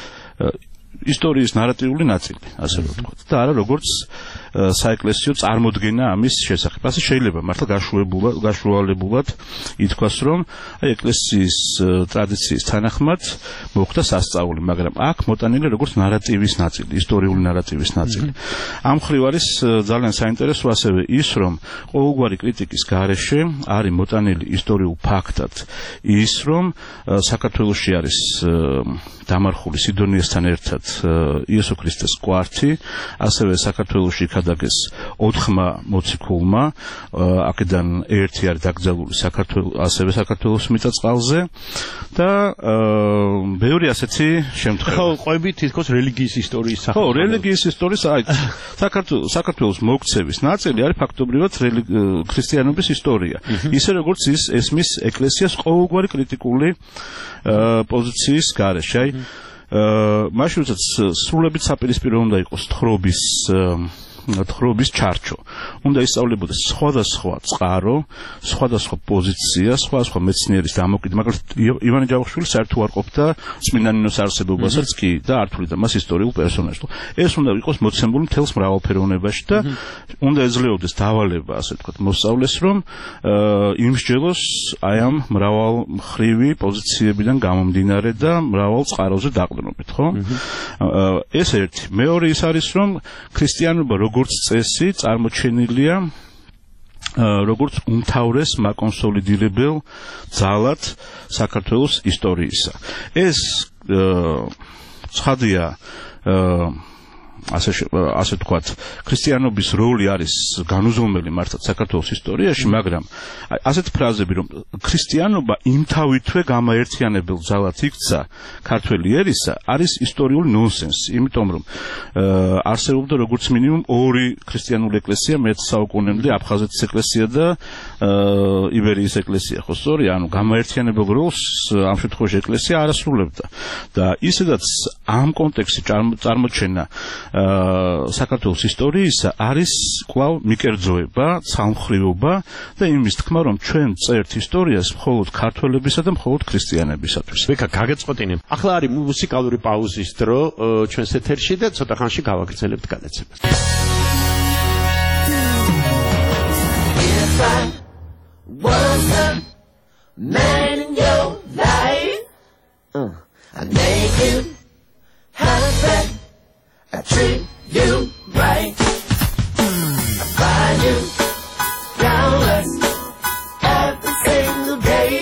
ისტორიის ნარატიული ნაწილი, ასე რომ ვთქვათ, და არა როგორც საეკლესიო წარმოდგენა ამის შესახებ. ასე შეიძლება მართლა გაშუალებულად ითქვას, რომ აი ეკლესიის ტრადიციის თანახმად მოხდა სასწაული, მაგრამ აქ მოტანილია როგორც ნარატივის ნაწილი, ისტორიული ნარატივის ნაწილი. ამ მხრივ არის ძალიან საინტერესო ასევე ის, რომ ყოველგვარი კრიტიკის გარეშე არის მოტანილი ისტორიულ ფაქტად ის, რომ საქართველოში არის დამარხული სიდონიასთან ერთად იესო ქრისტეს კვართი, ასევე საქართველოში იქადაგეს ოთხმა მოციქულმა, აქედან ერთი არის დაკრძალული საქართველოს, ასევე საქართველოს მიწა-წყალზე და ბევრი ასეთი შემთხვევა. ხო, ყვები თითქოს რელიგიის ისტორიის სახელმძღვანელო. ხო, რელიგიის ისტორიის, აი, საქართველოს მოქცევის ნაწილი არის ფაქტობრივად ქრისტიანობის ისტორია. ისე როგორც ის ესმის ეკლესიას ყოველგვარი კრიტიკული პოზიციის გარეშე. აი, მაშინ როდესაც სრულებით საპირისპირო უნდა იყოს თხრობის თხრობის ჩარჩო. უნდა ისწავლებოდეს სხვადასხვა წყარო, სხვადასხვა პოზიცია, სხვადასხვა მეცნიერის დამოკიდება. მაგალითად, ივანე ჯავახიშვილი საერთოდ არ ყოფდა წმინდა ნინოს არსებობასაც კი და არ თვლიდა მას ისტორიულ პერსონაჟს. ეს უნდა იყოს მოცემული მთელს მრავალფეროვნებაში და უნდა ეძლეოდეს დავალება, ასე ვთქვათ, მოსწავლეს, რომ იმსჯელოს აი ამ მრავალმხრივი პოზიციებიდან გამომდინარე და მრავალ წყაროზე დაყრდნობით, ხო? ეს ერთი. მეორე ის არის, რომ ქრისტიანობა როგორც წესი წარმოჩენილია როგორც უმთავრეს მაკონსოლიდირებელ ძალად საქართველოს ისტორიისა. ეს ცხადია ასე ასე ვთქვათ, ქრისტიანობის როლი არის განუზომელი მართლაც საქართველოს ისტორიაში, მაგრამ ასეთ ფრაზები, რომ ქრისტიანობა იმთავითვე გამაერთიანებელ ძალად იქცა ქართველი ერისა, არის ისტორიული ნონსენსი, იმიტომ რომ არსებობდა როგორც მინიმუმ ორი ქრისტიანული ეკლესია მეექვსე საუკუნემდე, აფხაზეთის ეკლესია და იბერიის ეკლესია, ხო სწორია? ანუ გამაერთიანებელ როლს ამ შემთხვევაში ეკლესია არ ასრულებდა და ისედაც ამ კონტექსტში წარმოჩენა საქართველოს ისტორიისა არის კვლავ მიკერძოება, ცალმხრივობა და იმის თქმა, რომ ჩვენ წერთ ისტორიას მხოლოდ ქართველებისა და მხოლოდ ქრისტიანებისათვის. ვიქა, გაგეწყოტინე. ახლა არის მუსიკალური პაუზის დრო ჩვენს ეთერში და ცოტა ხანში გავაგრძელებთ გადაცემას. If I was a man in your life, uh, I'd make you happy. I treat you right. I buy you flowers every single day.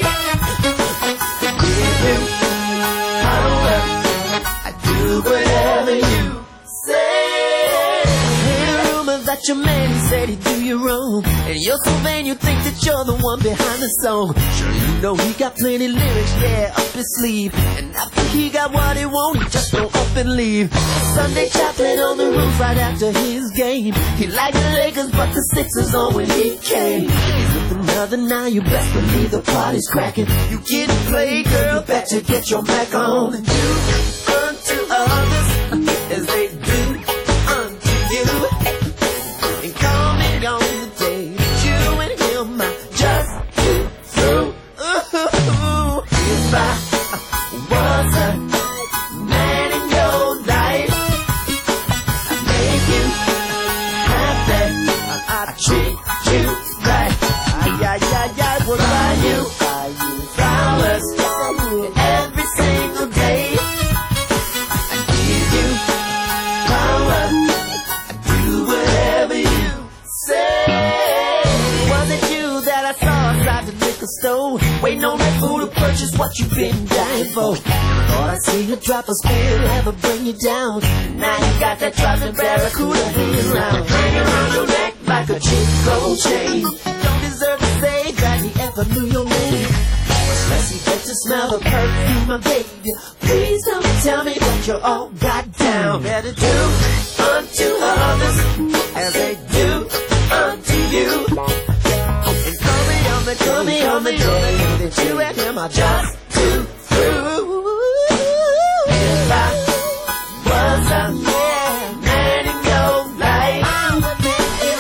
Give you power. I do whatever you say. Hear a rumor that your man said he'd do you wrong, and you're so vain you think that you're the one behind the song. Sure you know he got plenty lyrics, yeah, up his sleeve, and after he got what he wanted, he just go up and leave. Sunday chocolate on the roof right after his game. He liked the Lakers, but the Sixers on when he came. He's with another now, you best believe the party's cracking. You getting played, girl, better get your back on. And do unto others as they do unto you. And coming on the day that you and him are just too through. Ooh, if I was a man in your life, I'd make you happy. I'd treat you right. Ay, ay, ay, ay, would buy you flowers every single day. I'd give you power. I'd do whatever you say. Was it you that I saw outside the liquor store, waiting on that fool to purchase what you've been dying for? Thought I see you drop a spear, ever bring you down. Now you got that tropic barracuda hanging around, hanging around your neck like a cheap gold chain. Don't deserve to say that he ever knew your name. Unless he gets to smell the perfume I gave you. Please don't tell me that you're all got down. Better do unto others as they do unto you. And call me on the, call me on the day that you and him are just too through. If I was a man in your life, I would make you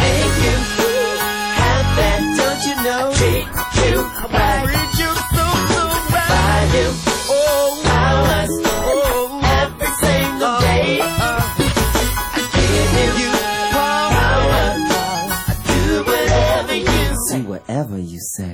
happy. Don't you know? Treat you right. Treat you so, so right. Buy you flowers every single day. I give you power. I do whatever you say. Whatever you say.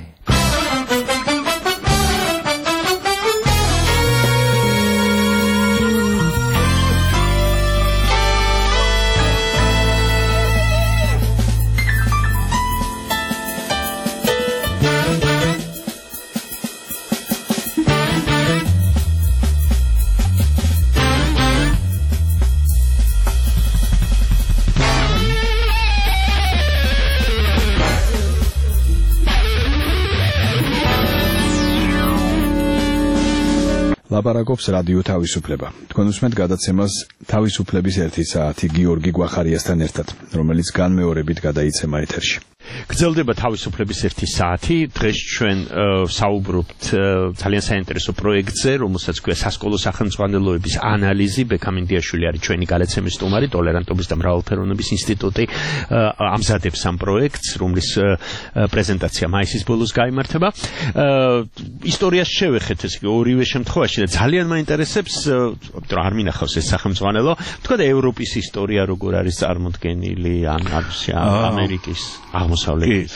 ლაპარაკობს რადიო თავისუფლება. თქვენ უსმენთ გადაცემას თავისუფლების ერთი საათი გიორგი გვახარიასთან ერთად, რომელიც განმეორებით გადაიცემა ეთერში. გრძელდება თავისუფლების ერთი საათი. დღეს ჩვენ საუბრობთ ძალიან საინტერესო პროექტზე, რომელსაც ქვია სასკოლო სახელმძღვანელოების ანალიზი. ბექამინდიაშვილი არის ჩვენი გადაცემის სტუმარი, ტოლერანტობის და მრავალფეროვნების ინსტიტუტი ამზადებს ამ პროექტს, რომლის პრეზენტაცია მაისის ბოლოს გაიმართება. ისტორიას შევეხეთ ეს ორივე შემთხვევაში და ძალიან მაინტერესებს, რომ არ მინახავს ეს სახელმძღვანელო, თქვა და ევროპის ისტორია როგორ არის წარმოდგენილი ან ამერიკის აღმოსავლეთის.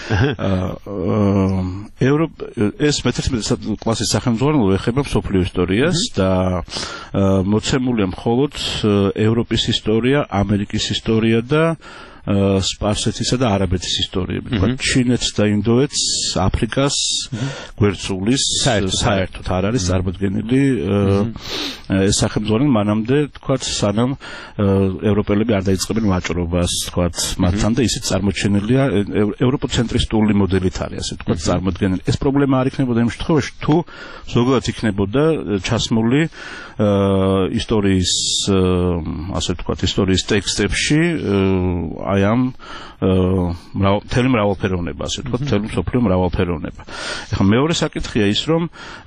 ევროპა ეს მეთერთმეტე კლასის სახელმძღვანელო ეხება მსოფლიო ისტორიას და მოცემულია მხოლოდ ევროპის ისტორია, ამერიკის ისტორია და სპარსეთისა და არაბეთის ისტორიები. თქვა ჩინეთს და ინდოეთს, აფრიკას გვერდსულის საერთოდ არ არის წარმოდგენილი ეს სახელმძღვანელო მანამდე თქვა სანამ ევროპელები არ დაიწყებენ ვაჭრობას თქვა მათთან და ისიც წარმოჩენილია ევროპოცენტრისტული მოდელით არის ასე თქვა წარმოდგენილი. ეს პრობლემა არ იქნებოდა იმ შემთხვევაში თუ ზოგადად იქნებოდა ჩასმული ისტორიის ასე თქვა ისტორიის ტექსტებში აი ამ მთელი მრავალფეროვნება, ასე ვთქვათ, მთელი მსოფლიო მრავალფეროვნება. ეხლა მეორე საკითხია ის, რომ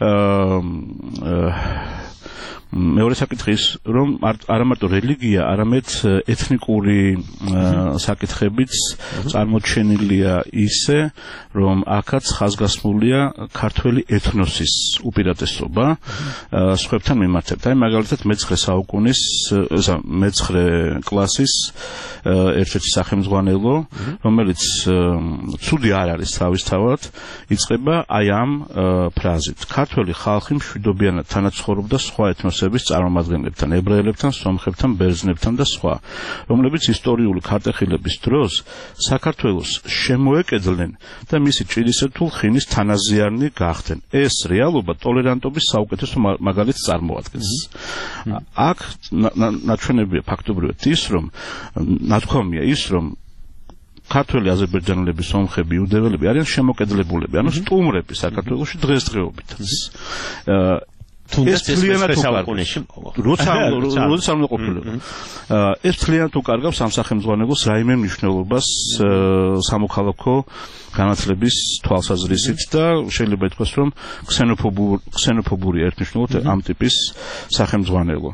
მეორე საკითხი ის, რომ არა მარტო რელიგია, არამედ ეთნიკური საკითხებიც წარმოჩენილია ისე, რომ აქაც ხაზგასმულია ქართველი ეთნოსის უპირატესობა სხვებთან მიმართებით. აი მაგალითად მეცხრე საუკუნის, მეცხრე კლასის ერთ-ერთი სახელმძღვანელო, რომელიც ცუდი არ არის თავისთავად, იწყება აი ამ ფრაზით. ქართველი ხალხი მშვიდობიანად თანაცხოვრობდა სხვა ეთნოსების წარმომადგენლებთან, ებრაელებთან, სომხებთან, ბერძნებთან და სხვა, რომლებიც ისტორიული ქარტეხილების დროს საქართველოს შემოეკედლნენ და მისი ჭირისეთულ ხინის თანაზიარნი გახდნენ. ეს რეალობა ტოლერანტობის საუკეთესო მაგალითს წარმოადგენს. აქ ნაჩვენებია ფაქტობრივად ის, რომ ნათქვამია ის, რომ ქართველი აზერბაიჯანელები, სომხები, იუდეველები არიან შემოკედლებულები, ანუ სტუმრები საქართველოში დღესდღეობითაც. ეს ძალიანად უკარგავს. როცა როცა უნდა ყოფილიყო. ეს ძალიანად უკარგავს ამ სახელმძღვანელოს რაიმე მნიშვნელობას სამოქალაქო განათლების თვალსაზრისით და შეიძლება ითქვას, რომ ქსენოფობური ერთნიშნულად ამ ტიპის სახელმძღვანელო.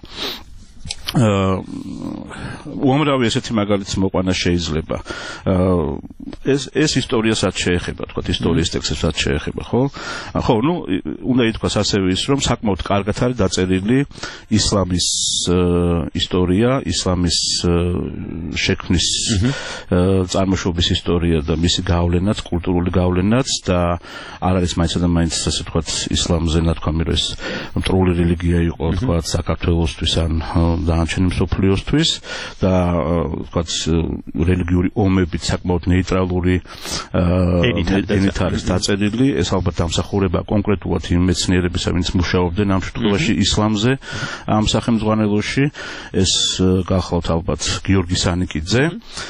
უამრავი ესეთი მაგალითს მოყვანა შეიძლება. ეს ეს ისტორიასაც შეეხება, თქვა ისტორიის ტექსტსაც შეეხება, ხო? ხო, ну, უნდა ითქვას ასევე ის, რომ საკმაოდ კარგად არის დაწერილი ისლამის ისტორია, ისლამის შექმნის წარმოშობის ისტორია და მისი გავლენაც, კულტურული გავლენაც და არ არის მაინც და მაინც ასე თქვა ისლამზე ნათქვამი, რომ ეს მტრული რელიგია იყო, თქვა საქართველოსთვის ან განაჩენი მსოფლიოსთვის და ვთქვათ რელიგიური ომებით საკმაოდ ნეიტრალური ენით არის დაწერილი. ეს ალბათ დამსახურება კონკრეტულად იმ მეცნიერებისა, ვინც მუშაობდნენ ამ შემთხვევაში ისლამზე ამ სახელმძღვანელოში. ეს გახლავთ ალბათ გიორგი სანიკიძე,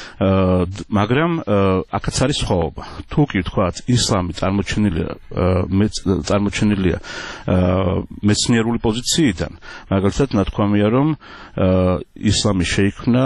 მაგრამ აქაც არის სხვაობა. თუ კი ვთქვათ ისლამი წარმოჩენილია წარმოჩენილია მეცნიერული პოზიციიდან, მაგალითად ნათქვამია, რომ ისლამი შეიქმნა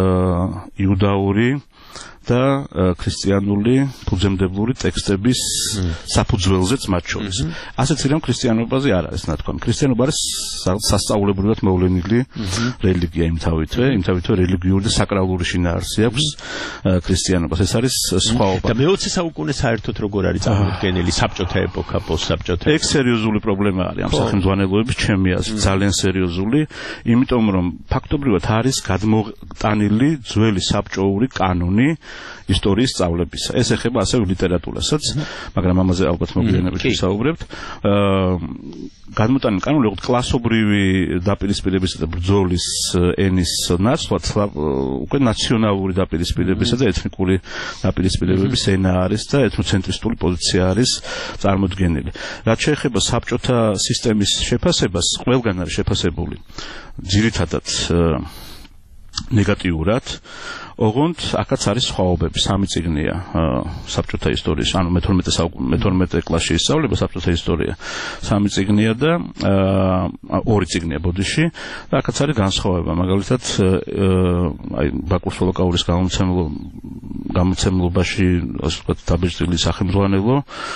იუდაური და ქრისტიანული ფუძემდებლური ტექსტების საფუძველზეც მათ შორის. ასეთ რამ ქრისტიანობაზე არ არის ნათქვამი. ქრისტიანობა არის სასწაულებრივად მოვლენილი რელიგია იმთავითვე, იმთავითვე რელიგიური და საკრალური შინაარსი აქვს ქრისტიანობას. ეს არის სხვაობა. და მეოცე საუკუნე საერთოდ როგორ არის წარმოდგენილი საბჭოთა ეპოქა, პოსტსაბჭოთა? ეგ სერიოზული პრობლემა არის ამ სახელმძღვანელოების ჩემი აზრით, ძალიან სერიოზული, იმიტომ რომ ფაქტობრივად არის გადმოტანილი ძველი საბჭოური კანონი ისტორიის სწავლებისა. ეს ეხება ასევე ლიტერატურასაც, მაგრამ ამაზე ალბათ მოგვიანებით ვისაუბრებთ. გადმოტანილი კანონი როგორც კლასობრივი დაპირისპირებისა და ბრძოლის ენის ნაცვლად უკვე ნაციონალური დაპირისპირებისა და ეთნიკური დაპირისპირებების ენა არის და ეთნოცენტრისტული პოზიცია არის წარმოდგენილი. რაც შეეხება საბჭოთა სისტემის შეფასებას, ყველგან არის შეფასებული ძირითადად ნეგატიურად. ოღონდ აქაც არის სხვაობები. სამი წიგნია საბჭოთა ისტორიის, ანუ მეთორმეტე მეთორმეტე კლასში ისწავლება საბჭოთა ისტორია. სამი წიგნია და ორი წიგნია ბოდიში და აქაც არის განსხვავება. მაგალითად, აი ბაკუს ჰოლოკაურის გამომცემლო გამოცემლობაში ასე ვთქვათ დაბეჭდილი სახელმძღვანელო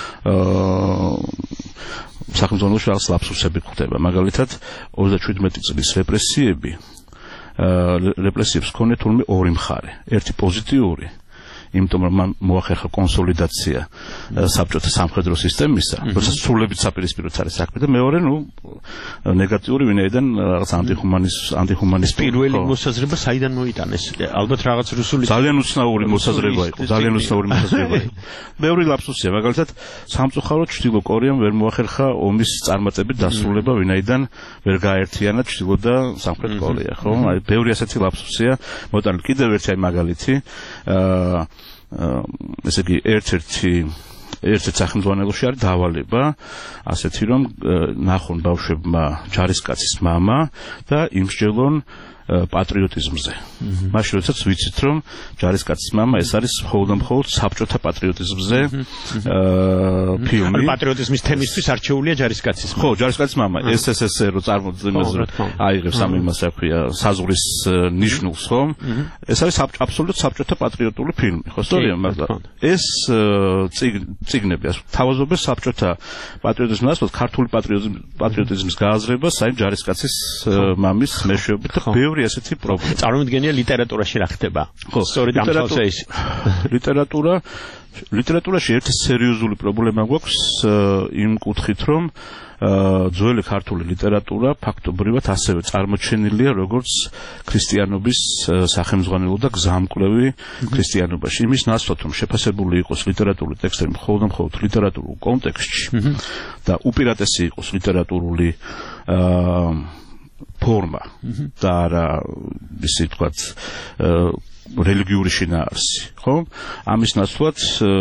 სახელმძღვანელოში რაღაც ლაფსუსები გვხდება მაგალითად ოცდაშვიდმეტი წლის რეპრესიები რეპრესიებს ჰქონია თურმე ორი მხარე ერთი პოზიტიური იმიტომ რომ მან მოახერხა კონსოლიდაცია საბჭოთა სამხედრო სისტემისა, როდესაც სრულებით საპირისპიროც არის საქმე და მეორე, ნუ ნეგატიური ვინაიდან რაღაც ანტიჰუმანის ანტიჰუმანის პირველი მოსაზრება საიდან მოიტანეს? ალბათ რაღაც რუსული ძალიან უცნაური მოსაზრება იყო, ძალიან უცნაური მოსაზრება იყო. მეორე ლაფსუსია, მაგალითად, სამწუხაროდ ჩრდილო კორეამ ვერ მოახერხა ომის წარმატებით დასრულება, ვინაიდან ვერ გააერთიანა ჩრდილო და სამხრეთ კორეა, ხო? აი, ბევრი ასეთი ლაფსუსია. მოტანილ კიდევ ერთი აი მაგალითი, აა ესე იგი ერთ-ერთი ერთ-ერთ სახელმძღვანელოში არის დავალება ასეთი რომ ნახონ ბავშვებმა ჯარისკაცის მამა და იმსჯელონ პატრიოტიზმზე. მაშინ როდესაც ვიცით რომ ჯარისკაცის მამა ეს არის მხოლოდ და მხოლოდ საბჭოთა პატრიოტიზმზე ფილმი. ანუ პატრიოტიზმის თემისთვის არჩეულია ჯარისკაცის მამა. ხო, ჯარისკაცის მამა ეს ეს ეს რო წარმოძინებს აიღებს ამ იმას რა ქვია საზღვრის ნიშნულს, ხო? ეს არის აბსოლუტურად საბჭოთა პატრიოტული ფილმი, ხო, სწორია, მაგრამ ეს წიგნები თავაზობენ საბჭოთა პატრიოტიზმს, ასე ქართული პატრიოტიზმის გააზრებას, აი ჯარისკაცის მამის მეშვეობით და ასეთი პრობლემა. წარმოვიდგენია ლიტერატურაში რა ხდება. სწორედ ამ ხალხზე ის. ლიტერატურა ლიტერატურაში ერთი სერიოზული პრობლემა გვაქვს იმ კუთხით, რომ ძველი ქართული ლიტერატურა ფაქტობრივად ასევე წარმოჩენილია როგორც ქრისტიანობის სახელმძღვანელო და გზამკვლევი ქრისტიანობაში. იმის ნაცვლად რომ შეფასებული იყოს ლიტერატურული ტექსტები მხოლოდ და მხოლოდ ლიტერატურულ კონტექსტში და უპირატესი იყოს ლიტერატურული ფორმა და არა ისე თქვათ რელიგიური შინაარსი, ხო? ამის ნაცვლად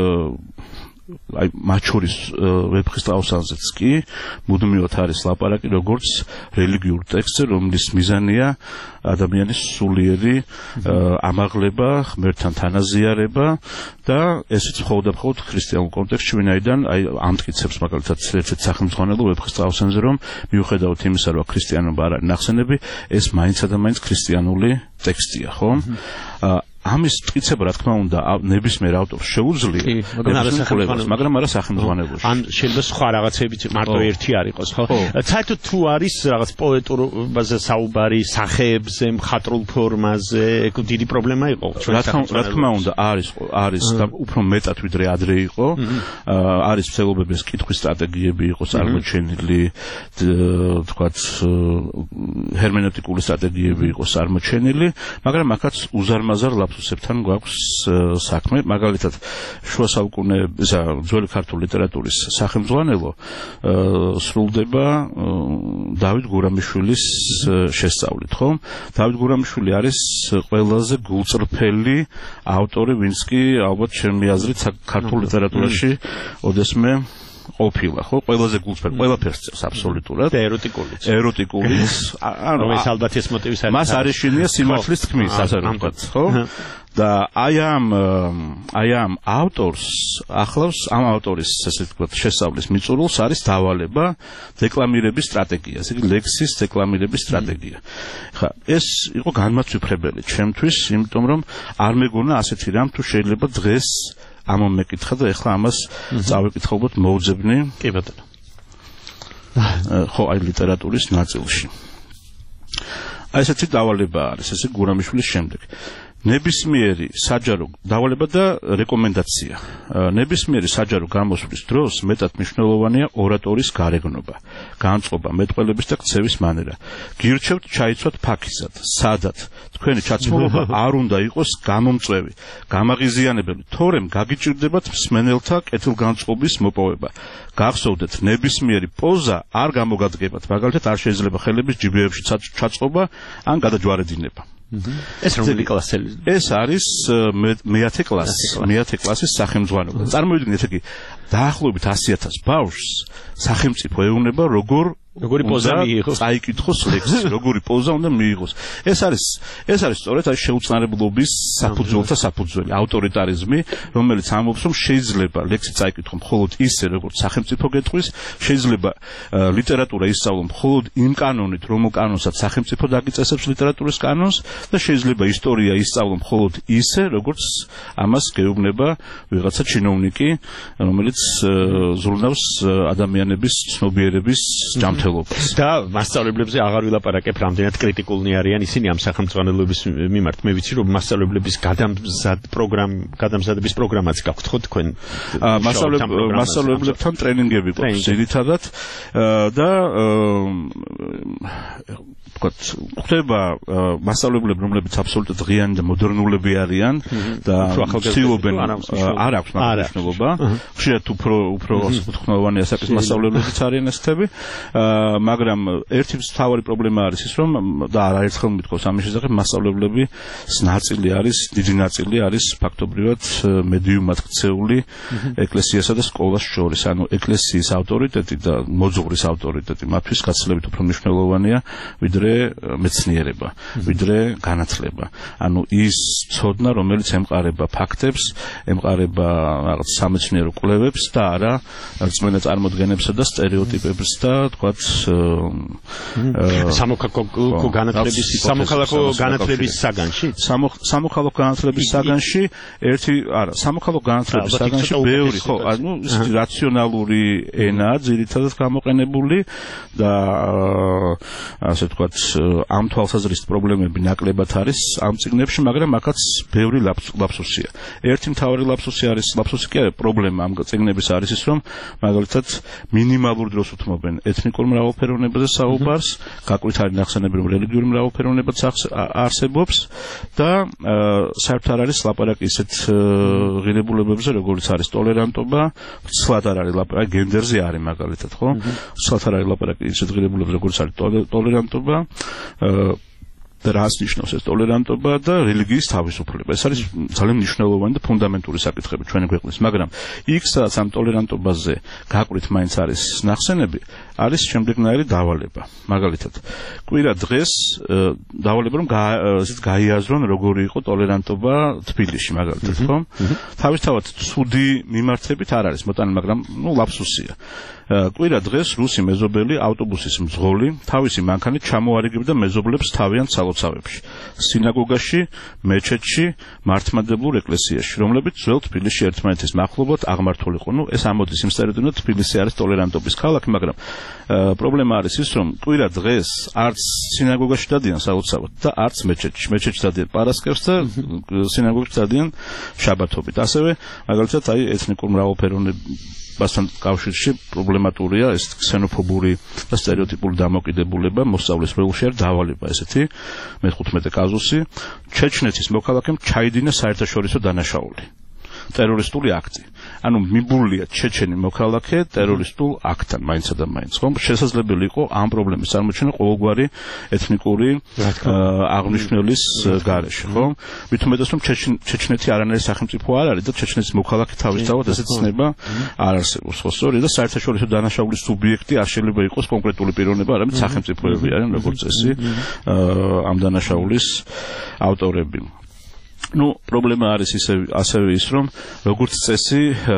აი მათ შორის ვეფხისტყაოსანზეც კი მუდმივად არის ლაპარაკი როგორც რელიგიურ ტექსტზე, რომლის მიზანია ადამიანის სულიერი ამაღლება, ღმერთთან თანაზიარება და ესეც მხოლოდ და მხოლოდ ქრისტიანულ კონტექსტში, ვინაიდან აი ამტკიცებს მაგალითად ერთ-ერთ სახელმძღვანელო ვეფხისტყაოსანზე, რომ მიუხედავად იმისა, რომ ქრისტიანობა არ არის ნახსენები, ეს მაინცსა და მაინც ქრისტიანული ტექსტია, ხო? ამის მტკიცება, რა თქმა უნდა, ნებისმიერ ავტორს შეუძლია, მაგრამ არა სახელმძღვანელოში. ან შეიძლება სხვა რაღაცებიც მარტო ერთი არ იყოს, ხო? საერთოდ თუ არის რაღაც პოეტურობაზე საუბარი, სახეებზე, მხატვრულ ფორმაზე, ეგ დიდი პრობლემა იყო ჩვენ სახელმძღვანელოში. რა თქმა უნდა, არის არის და უფრო მეტად ვიდრე ადრე იყო. არის ცდილობების კითხვის სტრატეგიები იყო წარმოჩენილი, თქვათ, ჰერმენევტიკული სტრატეგიები იყო წარმოჩენილი, მაგრამ აქაც უზარმაზარ ლაფსუსებთან გვაქვს საქმე. მაგალითად, შუა საუკუნეების ძველი ქართული ლიტერატურის სახელმძღვანელო სრულდება დავით გურამიშვილის შესწავლით, ხო? დავით გურამიშვილი არის ყველაზე გულწრფელი ავტორი, ვინც კი ალბათ ჩემი აზრით ქართულ ლიტერატურაში ოდესმე ყოფილა, ხო? ყველაზე გულწრფელი, ყველაფერს წევს აბსოლუტურად. და ეროტიკულიც. ეროტიკულიც. ანუ ეს ალბათ ეს მოტივის არის. მას არ ეშინია სიმართლის თქმის, ასე ვთქვათ, ხო? და აი ამ აი ამ ავტორს ახლავს ამ ავტორის ასე ვთქვათ შესწავლის მიწურულს არის დავალება დეკლამირების სტრატეგია, ესე იგი ლექსის დეკლამირების სტრატეგია. ხა ეს იყო განმაცვიფრებელი ჩემთვის, იმიტომ რომ არ მეგონა ასეთი რამ თუ შეიძლება დღეს ამომ მეკითხა და ეხლა ამას წავეკითხა უბრალოდ მოუძებნი. კი ბატონო. ხო, აი ლიტერატურის ნაწილში. აი ესეთი დავალება არის, ესე გურამიშვილის შემდეგ. ნებისმიერი საჯარო დავალება და რეკომენდაცია. ნებისმიერი საჯარო გამოსვლის დროს მეტად მნიშვნელოვანია ორატორის გარეგნობა, განწყობა, მეტყველების და ქცევის მანერა. გირჩევთ ჩაიცვათ ფაქიზად, სადად. თქვენი ჩაცმულობა არ უნდა იყოს გამომწვევი, გამაღიზიანებელი, თორემ გაგიჭირდებათ მსმენელთა კეთილგანწყობის მოპოვება. გახსოვდეთ, ნებისმიერი პოზა არ გამოგადგებათ, მაგალითად არ შეიძლება ხელების ჯიბეებში ჩაწყობა ან გადაჯვარედინება. ეს რომელი კლასელი? ეს არის მეათე კლასის, მეათე კლასის სახელმძღვანელო. წარმოვიდგინეთ, ესე იგი, დაახლოებით ასი ათას ბავშვს სახელმწიფო ეუბნება როგორ როგორი პოზა მიიღოს წაიკითხოს ლექსი როგორი პოზა უნდა მიიღოს ეს არის ეს არის სწორედ აი შეუწყნარებლობის საფუძველთა საფუძველი ავტორიტარიზმი რომელიც ამბობს რომ შეიძლება ლექსი წაიკითხო მხოლოდ ისე როგორც სახელმწიფო გეტყვის შეიძლება ლიტერატურა ისწავლო მხოლოდ იმ კანონით რომელ კანონსაც სახელმწიფო დაგიწესებს ლიტერატურის კანონს და შეიძლება ისტორია ისწავლო მხოლოდ ისე როგორც ამას გეუბნება ვიღაცა ჩინოვნიკი რომელიც ზრუნავს ადამიანების ცნობიერების ჯამთ და მასწავლებლებზე აღარ ვილაპარაკებ, რამდენად კრიტიკულნი არიან ისინი ამ სახელმწიფოების მიმართ. მე ვიცი, რომ მასწავლებლების გადამზად პროგრამ, გადამზადების პროგრამაც გაქვთ ხო თქვენ? მასწავლებლებთან ტრენინგები გვაქვს ძირითადად და ვთქვათ, ხდება მასწავლებლები, რომლებიც აბსოლუტურად ღიანი და მოდერნულები არიან და ცდილობენ არ აქვს მნიშვნელობა. ხშირად უფრო უფრო უთხნოვანი ასაკის მასწავლებლებიც არიან ესეთები. მაგრამ ერთი მთავარი პრობლემა არის ის, რომ და არაერთხელ მithქოს ამის შესახებ მასწავლებლების ნაწილი არის, დიდი ნაწილი არის ფაქტობრივად მედიუმად ქცეული ეკლესიასა და სკოლას შორის. ანუ ეკლესიის ავტორიტეტი და მოძღვრის ავტორიტეტი მათთვის გაცილებით უფრო მნიშვნელოვანია, ვიდრე მეცნიერება, ვიდრე განათლება. ანუ ის ცოდნა, რომელიც ემყარება ფაქტებს, ემყარება რაღაც სამეცნიერო კვლევებს და არა რწმენა წარმოდგენებსა და სტერეოტიპებს და თქვათ სამოქალაქო განათლების სამოქალაქო განათლების საგანში სამოქალაქო განათლების საგანში ერთი არა სამოქალაქო განათლების საგანში ბევრი ხო ანუ ის რაციონალური ენა ძირითადად გამოყენებული და ასე თქვათ ამ თვალსაზრისით პრობლემები ნაკლებად არის ამ წიგნებში მაგრამ აქაც ბევრი ლაფსუსია ერთი მთავარი ლაფსუსი არის ლაფსუსი კი არა პრობლემა ამ წიგნების არის ის რომ მაგალითად მინიმალურ დროს უთმობენ ეთნიკურ მრავალფეროვნებაზე საუბარს, გაკვით არის ნახსენები რომ რელიგიური მრავალფეროვნებაც არსებობს და საერთოდ არ არის ლაპარაკი ისეთ ღირებულებებზე, როგორც არის ტოლერანტობა, ცლად არ არის ლაპარაკი გენდერზე არის მაგალითად, ხო? ცლად არ არის ლაპარაკი ისეთ ღირებულებებზე, როგორც არის ტოლერანტობა და რას ნიშნავს ეს ტოლერანტობა და რელიგიის თავისუფლება. ეს არის ძალიან მნიშვნელოვანი და ფუნდამენტური საკითხები ჩვენი ქვეყნის, მაგრამ იქ სადაც ამ ტოლერანტობაზე გაკვით მაინც არის ნახსენები, არის შემდეგნაირი დავალება. მაგალითად, კვირა დღეს დავალება რომ ისეთ გაიაზრონ როგორი იყო ტოლერანტობა თბილისში, მაგალითად, ხო? თავისთავად ცუდი მიმართებით არ არის მოტანილი, მაგრამ ნუ ლაფსუსია. კვირა დღეს რუსი მეზობელი ავტობუსის მძღოლი თავისი მანქანით ჩამოარიგებდა მეზობლებს თავიანთ სალოცავებში, სინაგოგაში, მეჩეთში, მართლმადიდებლურ ეკლესიაში, რომლებიც ძველ თბილისში ერთმანეთის მახლობლად აღმართულიყო. ნუ ეს ამოდის იმ სტერეოტიპით, რომ თბილისი არის ტოლერანტობის ქალაქი, მაგრამ პრობლემა არის ის, რომ კვირა დღეს არც სინაგოგაში დადიან სალოცავად და არც მეჩეთში. მეჩეთში დადიან პარასკევს და სინაგოგაში დადიან შაბათობით. ასევე მაგალითად აი ეთნიკურ მრავალფეროვნებასთან კავშირში პრობლემატურია ეს ქსენოფობური და სტერეოტიპული დამოკიდებულება მოსწავლის ველში არ დავალება ესეთი მეხუთმეტე კაზუსი ჩეჩნეთის მოქალაქემ ჩაიდინა საერთაშორისო დანაშაული ტერორისტული აქტი. ანუ მიბურლია ჩეჩენი მოქალაქე ტერორისტულ აქტთან მაინცსა და მაინც. ხომ შესაძლებელი იყო ამ პრობლემის წარმოჩენა ყოველგვარი ეთნიკური აღნიშნულის გარეშე, ხო? მით უმეტეს რომ ჩეჩნეთი არანაირი სახელმწიფო არ არის და ჩეჩნეთის მოქალაქე თავისთავად ესეც ცნება არ არსებობს, ხო? სწორია და საერთაშორისო დანაშაულის სუბიექტი არ შეიძლება იყოს კონკრეტული პიროვნება, არამედ სახელმწიფოები არიან, როგორც წესი ამ დანაშაულის ავტორები. Ну, პრობლემა არის ისე ასევე ის, რომ როგორც წესი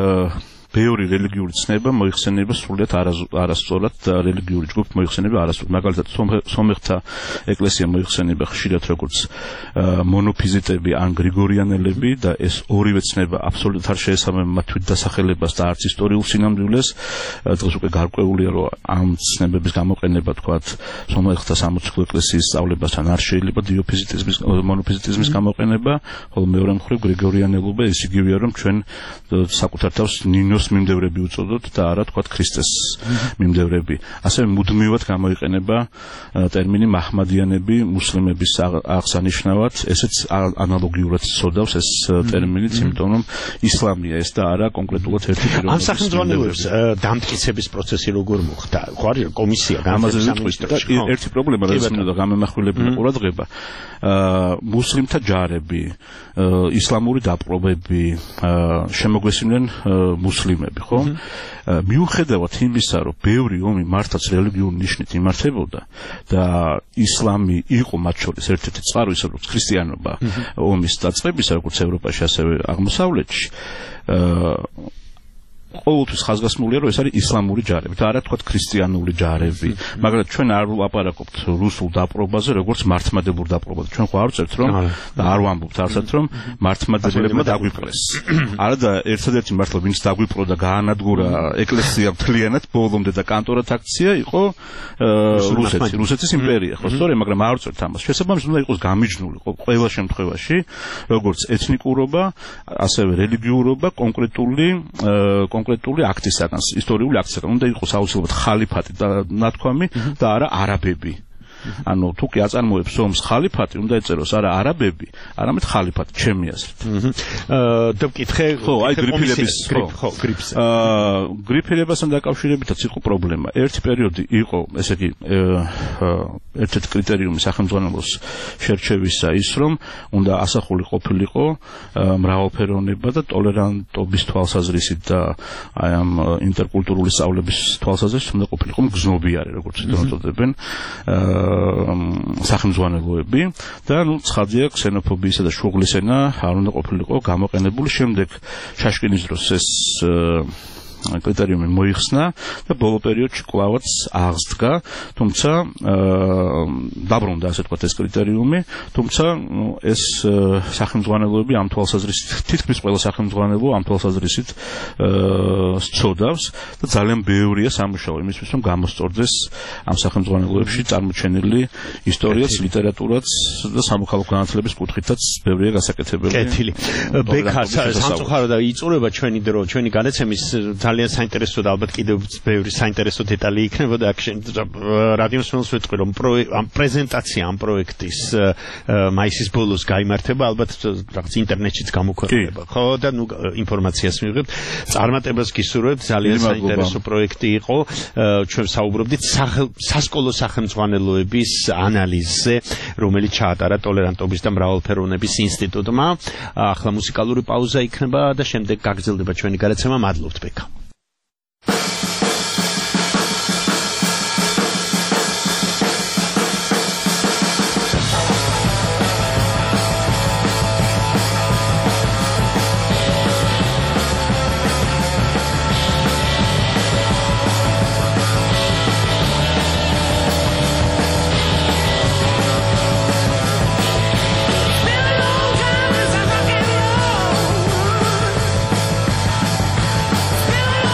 ბევრი რელიგიური ცნება მოიხსენება სრულიად არასწორად და რელიგიური ჯგუფი მოიხსენება არასწორად. მაგალითად, სომეხთა ეკლესია მოიხსენება ხშირად როგორც მონოფიზიტები ან გრიგორიანელები და ეს ორივე ცნება აბსოლუტურად არ შეესაბამება მათ თვითდასახელებას და არც ისტორიულ სინამდვილეს. დღეს უკვე გარკვეულია, რომ ამ ცნებების გამოყენება, თქვათ, სომეხთა სამოციქულო ეკლესიის სწავლებასთან არ შეიძლება დიოფიზიტიზმის მონოფიზიტიზმის გამოყენება, ხოლო მეორე მხრივ გრიგორიანელობა ის იგივეა, რომ ჩვენ საკუთარ თავს ნინოს მიმდევრები უწოდოთ და არა თქვათ ქრისტეს მიმდევრები. ასევე მუდმივად გამოიყენება ტერმინი მაჰმადიანები მუსლიმების აღსანიშნავად, ესეც ანალოგიურად ცოდავს ეს ტერმინიც, იმიტომ რომ ისლამია ეს და არა კონკრეტულად ერთი პიროვნება. ამ სახელმწიფოებს დამტკიცების პროცესი როგორ მოხდა? ხო არის კომისია განსაკუთრებით. ერთი პრობლემა, რაც მინდა გამემახვილებინა ყურადღება, მუსლიმთა ჯარები, ისლამური დაპყრობები შემოგვესმინნენ მუსლიმ მუსლიმები, ხო? მიუხედავად იმისა, რომ ბევრი ომი მართლაც რელიგიური ნიშნით იმართებოდა და ისლამი იყო მათ შორის ერთ-ერთი წყარო, ისე როგორც ქრისტიანობა ომის დაწყებისა, როგორც ევროპაში, ასევე აღმოსავლეთში. ყოველთვის ხაზგასმულია, რომ ეს არის ისლამური ჯარები და არა თქვა ქრისტიანული ჯარები, მაგრამ ჩვენ არ ვლაპარაკობთ რუსულ დაპყრობაზე, როგორც მართლმადებურ დაპყრობაზე. ჩვენ ხო არ ვწერთ, რომ და არ ვამბობთ არსად, რომ მართლმადებლებმა დაგვიპყრეს. არა და ერთადერთი მართლა ვინც დაგვიპყრო და გაანადგურა ეკლესია მთლიანად ბოლომდე და კანტორად აქცია იყო რუსეთი, რუსეთის იმპერია, ხო სწორია, მაგრამ არ ვწერთ ამას. შესაბამისად უნდა იყოს გამიჯნული ყველა შემთხვევაში, როგორც ეთნიკურობა, ასევე რელიგიურობა, კონკრეტული კონკრეტული აქტისაგან, ისტორიული აქტისაგან უნდა იყოს აუცილებლად ხალიფატი და ნათქვამი და არა არაბები. ანუ თუ კი აწარმოებს ომს ხალიფატი, უნდა ეწეროს არა არაბები, არამედ ხალიფატი, ჩემი აზრით. აა და ვკითხე, ხო, აი გრიფილების, ხო, გრიფს. აა გრიფილებასთან დაკავშირებითაც იყო პრობლემა. ერთი პერიოდი იყო, ესე იგი, ერთ-ერთი კრიტერიუმი სახელმძღვანელოს შერჩევისა ის, რომ უნდა ასახული ყოფილიყო მრავალფეროვნება და ტოლერანტობის თვალსაზრისით და აი ამ ინტერკულტურული სწავლების თვალსაზრისით უნდა ყოფილიყო მგზნობიარე, როგორც იტყვიან. სახელმძღვანელოები და ნუ ცხადია ქსენოფობიისა და შუღლის ენა არ უნდა ყოფილიყო გამოყენებული. შემდეგ შაშკინის დროს ეს კრიტერიუმი მოიხსნა და ბოლო პერიოდში კვლავაც აღსდგა, თუმცა დაბრუნდა ასე ვთქვათ ეს კრიტერიუმი, თუმცა ეს სახელმძღვანელოები ამ თვალსაზრისით, თითქმის ყველა სახელმძღვანელო ამ თვალსაზრისით სწოდავს და ძალიან ბევრია სამუშაო იმისთვის, რომ გამოსწორდეს ამ სახელმძღვანელოებში წარმოჩენილი ისტორიაც, ლიტერატურაც და სამოქალაქო განათლების კუთხითაც ბევრია გასაკეთებელი. კეთილი. ბექა სამწუხაროდ იწურება ჩვენი დრო, ჩვენი განაცემის ძალიან საინტერესო და ალბათ კიდევ ბევრი საინტერესო დეტალი იქნებოდა აქ რადიოს მსმენელს ვეთქვი რომ ამ პრეზენტაცია ამ პროექტის მაისის ბოლოს გაიმართება, ალბათ რაღაც ინტერნეტშიც გამოქვეყნება, ხო და ნუ ინფორმაციას მივიღებთ. წარმატებას გისურვებთ, ძალიან საინტერესო პროექტი იყო. ჩვენ საუბრობდით სასკოლო სახელმძღვანელოების ანალიზზე, რომელიც ჩაატარა ტოლერანტობის და მრავალფეროვნების ინსტიტუტმა. ახლა მუსიკალური პაუზა იქნება და შემდეგ გაგრძელდება ჩვენი გადაცემა. მადლობთ ბექა. Still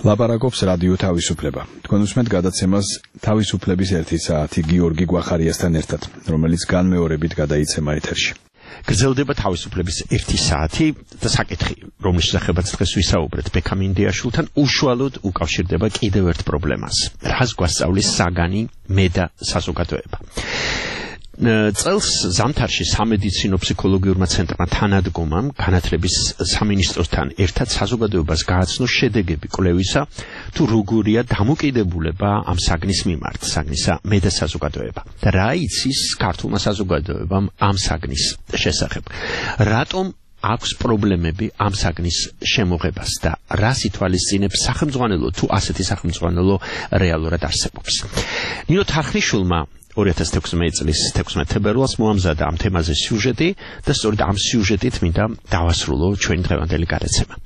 ლაპარაკობს რადიო თავისუფლება. თქვენ უსმენთ გადაცემას თავისუფლების ერთი საათი გიორგი გვახარიასთან ერთად, რომელიც განმეორებით გადაიცემა ეთერში. გრძელდება თავისუფლების ერთი საათი და საკითხი, რომლის შესახებაც დღეს ვისაუბრეთ ბექა მინდიაშვილთან, უშუალოდ უკავშირდება კიდევ ერთ პრობლემას. რას გვასწავლის საგანი, მე და საზოგადოება. წელს ზამთარში სამედიცინო ფსიქოლოგიურმა ცენტრმა თანადგომამ განათლების სამინისტროსთან ერთად საზოგადოებას გააცნო შედეგები კვლევისა, თუ როგორია დამოკიდებულება ამ საგნის მიმართ, საგნისა მე და საზოგადოება. და რა იცის ქართულმა საზოგადოებამ ამ საგნის შესახებ. რატომ აქვს პრობლემები ამ საგნის შემოღებას და რას ითვალისწინებს სახელმძღვანელო, თუ ასეთი სახელმძღვანელო რეალურად არსებობს. ნინო თარხნიშვილმა ორი ათას თექვსმეტი წლის თექვსმეტ თებერვალს მოამზადა ამ თემაზე სიუჟეტი და სწორედ ამ სიუჟეტით მინდა დავასრულო ჩვენი დღევანდელი გადაცემა.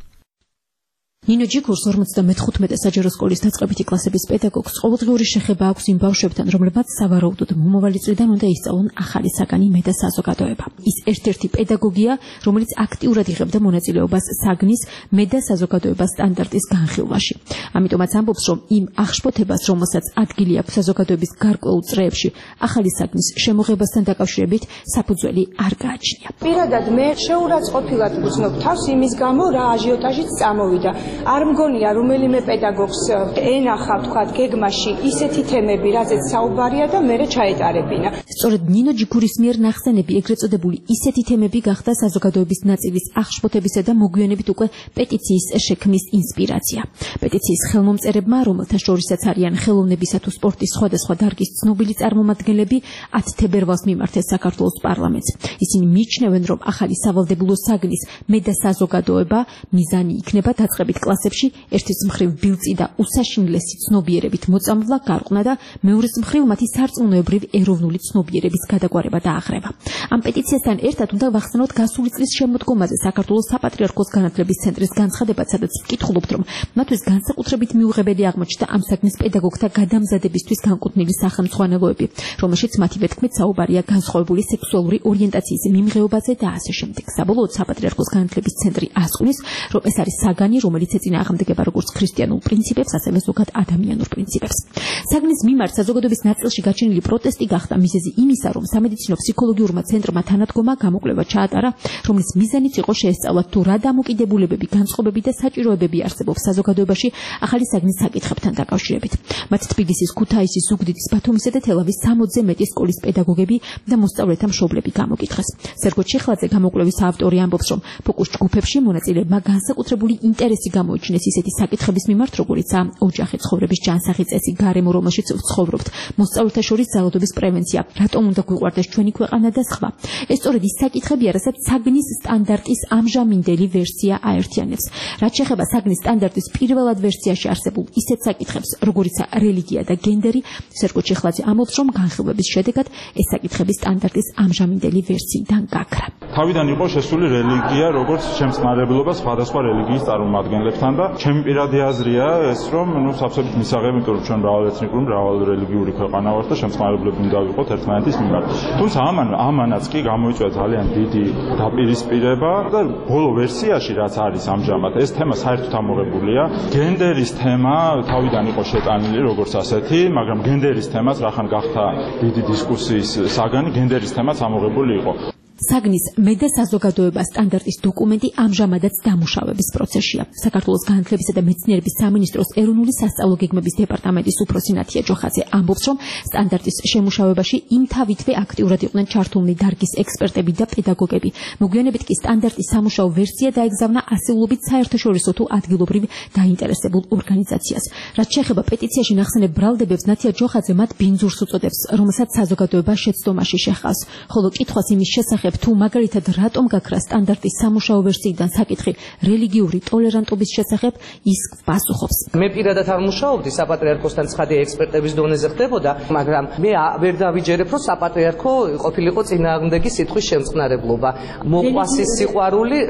ნინო ჯიქურს ორმოცდამეხუთმეტე საჯარო სკოლის დაწყებითი კლასების პედაგოგს ყოველდღიური შეხება აქვს იმ ბავშვებთან, რომლებმაც სავარაუდოდ მომავალი წლიდან უნდა ისწავლონ ახალი საგანი მე და საზოგადოება. ის ერთ-ერთი პედაგოგია, რომელიც აქტიურად იღებდა მონაწილეობას საგნის მე და საზოგადოება სტანდარტის განხილვაში. ამიტომაც ამბობს, რომ იმ აღშფოთებას, რომელსაც ადგილი აქვს საზოგადოების გარკვეულ წრეებში, ახალი საგნის შემოღებასთან დაკავშირებით საფუძველი არ გააჩნია. პირადად მე შეურაცხყოფილად ვუცნობ თავს იმის გამო, რა აჟიოტაჟიც წამოვიდა. არ მგონია რომელიმე პედაგოგს ენახა ვთქვათ გეგმაში ისეთი თემები, რაზეც საუბარია და მერე ჩაეტარებინა. სწორედ ნინო ჯიქურის მიერ ნახსენები, ეგრეთ წოდებული ისეთი თემები გახდა საზოგადოების ნაწილის აღშფოთებისა და მოგვიანებით უკვე პეტიციის შექმნის ინსპირაცია. პეტიციის ხელმომწერებმა, რომელთა შორისაც არიან ხელოვნებისა თუ სპორტის სხვადასხვა დარგის ცნობილი წარმომადგენლები, ათ თებერვალს მიმართეს საქართველოს პარლამენტს. ისინი მიიჩნევენ, რომ ახალი სავალდებულო საგნის მე და საზოგადოება მიზანი იქნება დაწყებით კლასებში ერთის მხრივ ბილწი და უსაშინლესი ცნობიერებით მოწამვლა, გარყნა და მეორეს მხრივ მათი სარწმუნოებრივ ეროვნული ცნობიერების გადაგვარება და აღრევა. ამ პეტიციასთან ერთად უნდა ვახსენოთ გასული წლის შემოდგომაზე საქართველოს საპატრიარქოს განათლების ცენტრის განცხადებაც, სადაც ვკითხულობთ, რომ მათთვის განსაკუთრებით მიუღებელი აღმოჩნდა ამ საგნის პედაგოგთა გადამზადებისთვის განკუთვნილი სახელმძღვანელოები, რომელშიც მათივე თქმით საუბარია განსხვავებული სექსუალური ორიენტაციის მიმღეობაზე და ასე შემდეგ. საბოლოოდ საპატრიარქოს განათლების ცენტრი ასკვნის, რომ ეს არის საგანი, რომელიც ეწინააღმდეგება როგორც ქრისტიანულ პრინციპებს, ასევე ზოგად ადამიანურ პრინციპებს. საგნის მიმართ საზოგადოების ნაწილში გაჩენილი პროტესტი გახდა მიზეზი იმისა, რომ სამედიცინო ფსიქოლოგიურმა ცენტრმა თანადგომა გამოკვლევა ჩაატარა, რომლის მიზანიც იყო შეესწავლათ თუ რა დამოკიდებულებები, განწყობები და საჭიროებები არსებობს საზოგადოებაში ახალი საგნის საკითხებთან დაკავშირებით. მათ თბილისის, ქუთაისის, ზუგდიდის, ბათუმისა და თელავის სამოცზე მეტი სკოლის პედაგოგები და მოსწავლეთა მშობლები გამოკითხეს. სერგო ჩიხლაძე, გამოკვლევის ავტორი, ამბობს, რომ ფოკუს ჯგუფებში მონაწილეებმა განსაკუთრებული ინტერესი გამოიჩინეს ისეთი საკითხების მიმართ, როგორიცაა ოჯახი, ცხოვრების ჯანსაღი წესი, გარემო, რომელშიც ვცხოვრობთ, მოსწავლეთა შორის ძალადობის პრევენცია, რატომ უნდა გვიყვარდეს ჩვენი ქვეყანა და სხვა. ეს სწორედ ის საკითხებია, რასაც საგნის სტანდარტის ამჟამინდელი ვერსია აერთიანებს. რაც შეეხება საგნის სტანდარტის პირველად ვერსიაში არსებულ ისეთ საკითხებს, როგორიცაა რელიგია და გენდერი, სერგო ჩიხლაძე ამბობს, რომ განხილვების შედეგად ეს საკითხები სტანდარტის ამჟამინდელი ვერსიიდან გაქრა. თავიდან იყო შესული რელიგია, როგორც შემწყნარებლობა სხვადასხვა რელიგიის წარმომადგენლებთან და ჩემი პირადი აზრია ეს, რომ ნუ სავსებით მისაღები, იმიტომ რომ ჩვენ მრავალეთნიკური, მრავალრელიგიური ქვეყანა ვართ და შემწყნარებლები უნდა ვიყოთ ერთმანეთის მიმართ. თუმცა ამან ამანაც კი გამოიწვია ძალიან დიდი დაპირისპირება და ბოლო ვერსიაში რაც არის ამჟამად, ეს თემა საერთოდ ამოღებულია. გენდერის თემა თავიდან იყო შეტანილი როგორც ასეთი, მაგრამ გენდერის თემას რახან გახდა დიდი დისკუსიის საგანი, გენდერის თემაც ამოღებული იყო. საგნის მე და საზოგადოება სტანდარტის დოკუმენტი ამჟამადაც დამუშავების პროცესშია. საქართველოს განათლებისა და მეცნიერების სამინისტროს ეროვნული სასწავლო გეგმების დეპარტამენტის უფროსი ნათია ჯოხაძე ამბობს, რომ სტანდარტის შემუშავებაში იმთავითვე აქტიურად იყვნენ ჩართულნი დარგის ექსპერტები და პედაგოგები. მოგვიანებით კი სტანდარტის სამუშაო ვერსია დაეგზავნა ასეულობით საერთაშორისო თუ ადგილობრივ დაინტერესებულ ორგანიზაციას. რაც შეეხება პეტიციაში ნახსენებ ბრალდებებს, ნათია ჯოხაძე მათ ბინძურს უწოდებს, რომელსაც საზოგადოება შეცდომაში შეჰყავს. ხოლო კითხვას იმის შესახებ, თუ მაგალითად რატომ გაქრა სტანდარტის სამუშაო ვერსიიდან საკითხი რელიგიური ტოლერანტობის შესახებ, ის პასუხობს. მე პირადად არ მუშაობდი საპატრიარქოსთან, ცხადია ექსპერტების დონეზე ხდებოდა, მაგრამ მე ვერ დავიჯერებ, რომ საპატრიარქო ყოფილიყო წინააღმდეგი სიტყვის შემწყნარებლობა. მოყვასი სიყვარული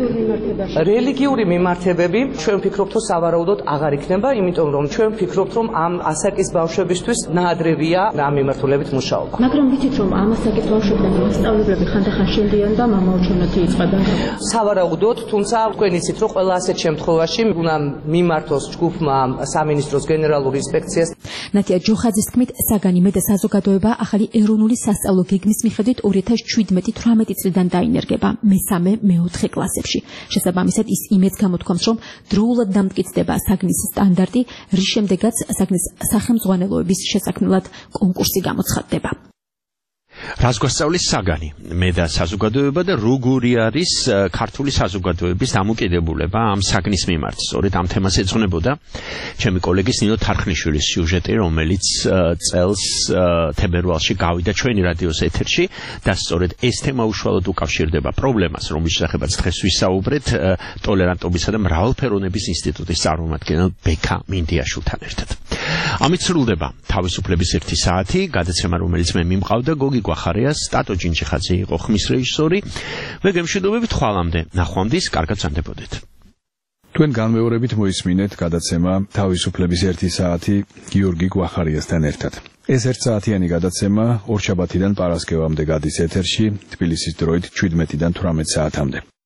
რელიგიური მიმართებები, ჩვენ ვფიქრობთ, რომ სავარაუდოდ აღარ იქნება, იმიტომ რომ ჩვენ ვფიქრობთ, რომ ამ ასაკის ბავშვებისთვის ნაადრევია ამ მიმართულებით მუშაობა. მაგრამ ვიცით, რომ ამ ასაკის ბავშვებთან მასწავლებლები ხან ამდახან შენდიან და მამაოჩონათი იწყება. სავარაუდოდ, თუმცა თქვენ იცით, რომ ყველა ასეთ შემთხვევაში უნდა მიმართოს ჯგუფმა სამინისტროს გენერალური ინსპექციას. ნათია ჯოხაძის თქმით, საგანიმე და საზოგადოება ახალი ეროვნული სასწავლო გეგმის მიხედვით ორი ათას შვიდმეტი თვრამეტი წლიდან დაინერგება მესამე მეოთხე კლასებში. შესაბამისად ის იმედს გამოთქვამს, რომ დროულად დამტკიცდება საგნის სტანდარტი, რის შემდეგაც საგნის სახელმძღვანელოების შესაქმნელად კონკურსი გამოცხადდება. რას გვასწავლის საგანი მე და საზოგადოება და როგორი არის ქართული საზოგადოების დამოკიდებულება ამ საგნის მიმართ. სწორედ ამ თემას ეძღვნებოდა ჩემი კოლეგის ნინო თარხნიშვილის სიუჟეტი, რომელიც წელს თებერვალში გავიდა ჩვენი რადიოს ეთერში და სწორედ ეს თემა უშუალოდ უკავშირდება პრობლემას, რომლის შესახებაც დღეს ვისაუბრეთ ტოლერანტობისა და მრავალფეროვნების ინსტიტუტის წარმომადგენელ ბექა მინდიაშვილთან ერთად. ამით სრულდება თავისუფლების ერთი საათი, გადაცემა, რომელიც მე მიმყავდა გოგი გვახარიას, ტატო ჯინჯიხაძე იყო ხმის რეჟისორი. მე გემშვიდობებით ხვალამდე, ნახვამდის, კარგად ზანდებოდეთ. თქვენ განმეორებით მოისმინეთ გადაცემა თავისუფლების ერთი საათი გიორგი გვახარიასთან ერთად. ეს ერთსაათიანი გადაცემა ორშაბათიდან პარასკევამდე გადის ეთერში, თბილისის დროით შვიდმეტიდან თვრამეტ საათამდე.